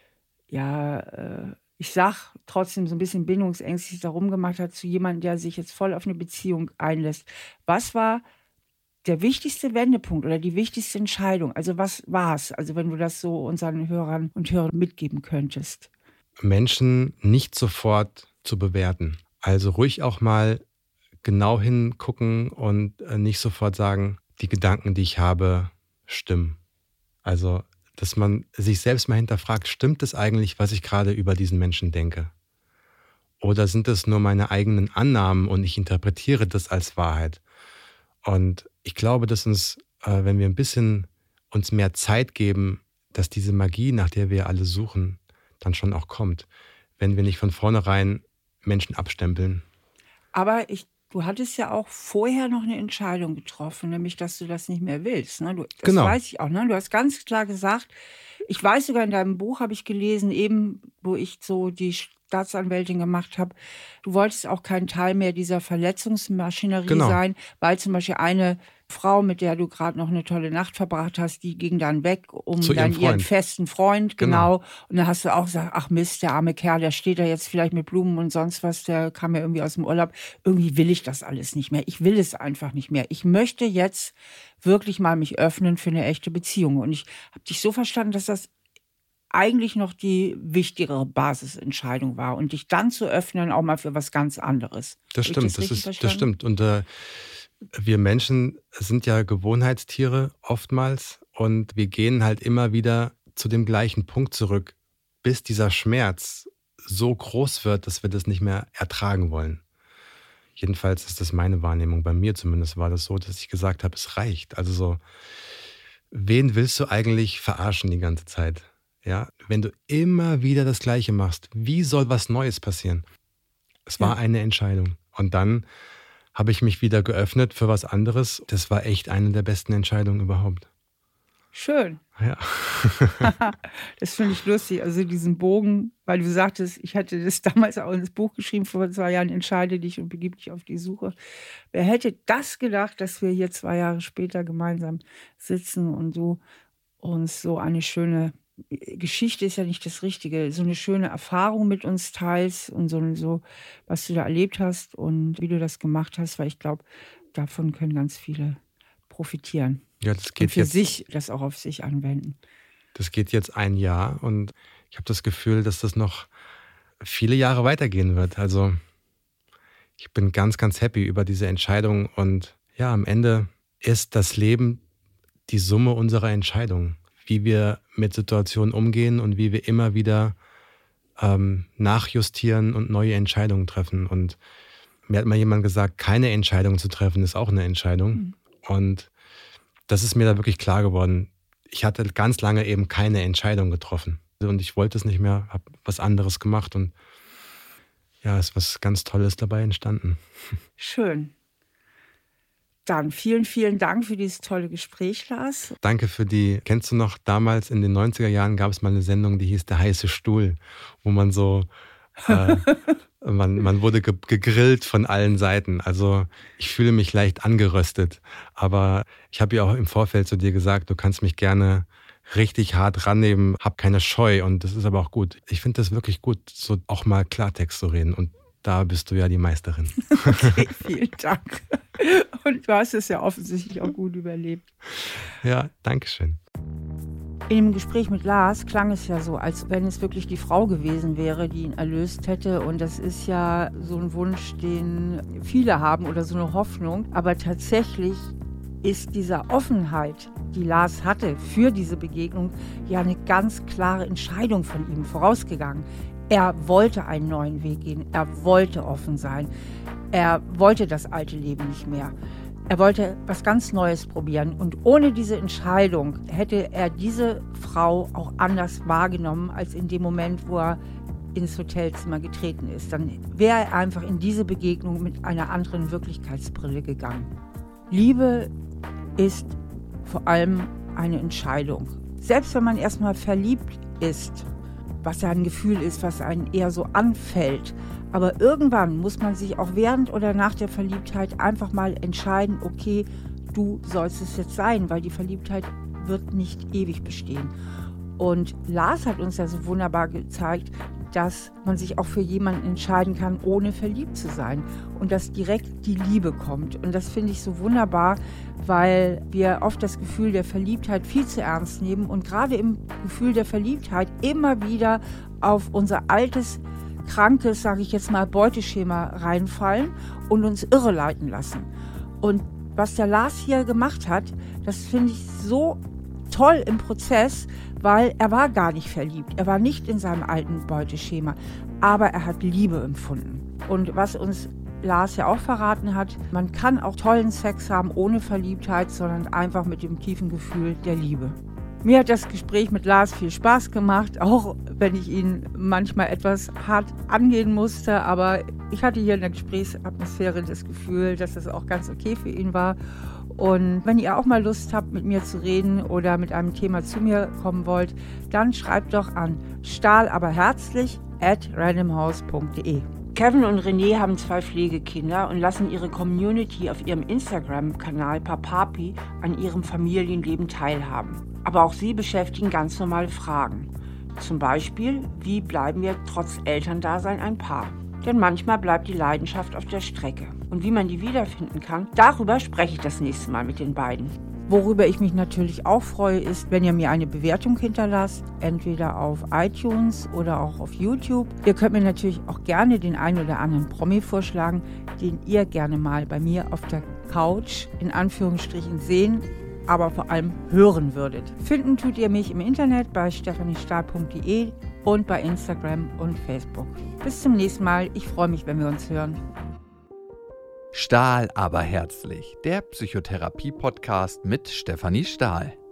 ja, äh, ich sag trotzdem so ein bisschen bindungsängstlich darum gemacht hat, zu jemandem, der sich jetzt voll auf eine Beziehung einlässt. Was war der wichtigste Wendepunkt oder die wichtigste Entscheidung? Also was war es? Also wenn du das so unseren Hörern und Hörern mitgeben könntest. Menschen nicht sofort zu bewerten. Also ruhig auch mal genau hingucken und nicht sofort sagen, die Gedanken, die ich habe, stimmen. Also, dass man sich selbst mal hinterfragt, stimmt es eigentlich, was ich gerade über diesen Menschen denke? Oder sind es nur meine eigenen Annahmen und ich interpretiere das als Wahrheit? Und ich glaube, dass uns, wenn wir ein bisschen uns mehr Zeit geben, dass diese Magie, nach der wir alle suchen, dann schon auch kommt. Wenn wir nicht von vornherein Menschen abstempeln. Aber ich, du hattest ja auch vorher noch eine Entscheidung getroffen, nämlich, dass du das nicht mehr willst. Ne? Du, das genau. weiß ich auch. Ne? Du hast ganz klar gesagt, ich weiß sogar in deinem Buch, habe ich gelesen, eben, wo ich so die Staatsanwältin gemacht habe, du wolltest auch kein Teil mehr dieser Verletzungsmaschinerie genau. sein, weil zum Beispiel eine Frau, mit der du gerade noch eine tolle Nacht verbracht hast, die ging dann weg, um Zu dann ihrem ihren Freund. festen Freund, genau. genau. Und dann hast du auch gesagt, ach Mist, der arme Kerl, der steht da jetzt vielleicht mit Blumen und sonst was, der kam ja irgendwie aus dem Urlaub. Irgendwie will ich das alles nicht mehr. Ich will es einfach nicht mehr. Ich möchte jetzt wirklich mal mich öffnen für eine echte Beziehung. Und ich habe dich so verstanden, dass das eigentlich noch die wichtigere Basisentscheidung war und dich dann zu öffnen, auch mal für was ganz anderes. Das stimmt, das, das, ist, das stimmt. Und äh, wir Menschen sind ja Gewohnheitstiere oftmals und wir gehen halt immer wieder zu dem gleichen Punkt zurück, bis dieser Schmerz so groß wird, dass wir das nicht mehr ertragen wollen. Jedenfalls ist das meine Wahrnehmung. Bei mir zumindest war das so, dass ich gesagt habe, es reicht. Also so, wen willst du eigentlich verarschen die ganze Zeit? Ja, wenn du immer wieder das Gleiche machst, wie soll was Neues passieren? Es war ja. eine Entscheidung. Und dann habe ich mich wieder geöffnet für was anderes. Das war echt eine der besten Entscheidungen überhaupt. Schön. Ja. Das finde ich lustig. Also diesen Bogen, weil du sagtest, ich hatte das damals auch ins Buch geschrieben, vor zwei Jahren, entscheide dich und begib dich auf die Suche. Wer hätte das gedacht, dass wir hier zwei Jahre später gemeinsam sitzen und so uns so eine schöne Geschichte ist ja nicht das Richtige, so eine schöne Erfahrung mit uns teilst und so, so, was du da erlebt hast und wie du das gemacht hast, weil ich glaube, davon können ganz viele profitieren. Ja, das geht und für jetzt, sich das auch auf sich anwenden. Das geht jetzt ein Jahr und ich habe das Gefühl, dass das noch viele Jahre weitergehen wird. Also ich bin ganz, ganz happy über diese Entscheidung und ja, am Ende ist das Leben die Summe unserer Entscheidungen. Wie wir mit Situationen umgehen und wie wir immer wieder ähm, nachjustieren und neue Entscheidungen treffen. Und mir hat mal jemand gesagt, keine Entscheidung zu treffen ist auch eine Entscheidung. Mhm. Und das ist mir da wirklich klar geworden. Ich hatte ganz lange eben keine Entscheidung getroffen. Und ich wollte es nicht mehr, habe was anderes gemacht. Und ja, es ist was ganz Tolles dabei entstanden. Schön. Dann vielen, vielen Dank für dieses tolle Gespräch, Lars. Danke für die, kennst du noch, damals in den neunziger Jahren gab es mal eine Sendung, die hieß Der heiße Stuhl, wo man so, äh, man, man wurde ge- gegrillt von allen Seiten. Also ich fühle mich leicht angeröstet, aber ich habe ja auch im Vorfeld zu dir gesagt, du kannst mich gerne richtig hart rannehmen, hab keine Scheu und das ist aber auch gut. Ich finde das wirklich gut, so auch mal Klartext zu reden und da bist du ja die Meisterin. Okay, vielen Dank. Und du hast es ja offensichtlich auch gut überlebt. Ja, danke schön. In dem Gespräch mit Lars klang es ja so, als wenn es wirklich die Frau gewesen wäre, die ihn erlöst hätte. Und das ist ja so ein Wunsch, den viele haben oder so eine Hoffnung. Aber tatsächlich ist dieser Offenheit, die Lars hatte für diese Begegnung, ja eine ganz klare Entscheidung von ihm vorausgegangen. Er wollte einen neuen Weg gehen, er wollte offen sein, er wollte das alte Leben nicht mehr. Er wollte was ganz Neues probieren und ohne diese Entscheidung hätte er diese Frau auch anders wahrgenommen als in dem Moment, wo er ins Hotelzimmer getreten ist. Dann wäre er einfach in diese Begegnung mit einer anderen Wirklichkeitsbrille gegangen. Liebe ist vor allem eine Entscheidung. Selbst wenn man erstmal verliebt ist, was ja ein Gefühl ist, was einen eher so anfällt. Aber irgendwann muss man sich auch während oder nach der Verliebtheit einfach mal entscheiden, okay, du sollst es jetzt sein, weil die Verliebtheit wird nicht ewig bestehen. Und Lars hat uns ja so wunderbar gezeigt, dass man sich auch für jemanden entscheiden kann, ohne verliebt zu sein. Und dass direkt die Liebe kommt. Und das finde ich so wunderbar, weil wir oft das Gefühl der Verliebtheit viel zu ernst nehmen und gerade im Gefühl der Verliebtheit immer wieder auf unser altes, krankes, sage ich jetzt mal, Beuteschema reinfallen und uns irreleiten lassen. Und was der Lars hier gemacht hat, das finde ich so toll im Prozess, weil er war gar nicht verliebt. Er war nicht in seinem alten Beuteschema, aber er hat Liebe empfunden. Und was uns Lars ja auch verraten hat, man kann auch tollen Sex haben ohne Verliebtheit, sondern einfach mit dem tiefen Gefühl der Liebe. Mir hat das Gespräch mit Lars viel Spaß gemacht, auch wenn ich ihn manchmal etwas hart angehen musste. Aber ich hatte hier in der Gesprächsatmosphäre das Gefühl, dass es auch ganz okay für ihn war. Und wenn ihr auch mal Lust habt, mit mir zu reden oder mit einem Thema zu mir kommen wollt, dann schreibt doch an stahlaberherzlich at randomhouse punkt de. Kevin und René haben zwei Pflegekinder und lassen ihre Community auf ihrem Instagram-Kanal Papapi an ihrem Familienleben teilhaben. Aber auch sie beschäftigen ganz normale Fragen. Zum Beispiel, wie bleiben wir trotz Elterndasein ein Paar? Denn manchmal bleibt die Leidenschaft auf der Strecke. Und wie man die wiederfinden kann, darüber spreche ich das nächste Mal mit den beiden. Worüber ich mich natürlich auch freue, ist, wenn ihr mir eine Bewertung hinterlasst, entweder auf iTunes oder auch auf YouTube. Ihr könnt mir natürlich auch gerne den einen oder anderen Promi vorschlagen, den ihr gerne mal bei mir auf der Couch in Anführungsstrichen sehen, aber vor allem hören würdet. Finden tut ihr mich im Internet bei stephanie stahl punkt de und bei Instagram und Facebook. Bis zum nächsten Mal. Ich freue mich, wenn wir uns hören. Stahl aber herzlich, der Psychotherapie-Podcast mit Stephanie Stahl.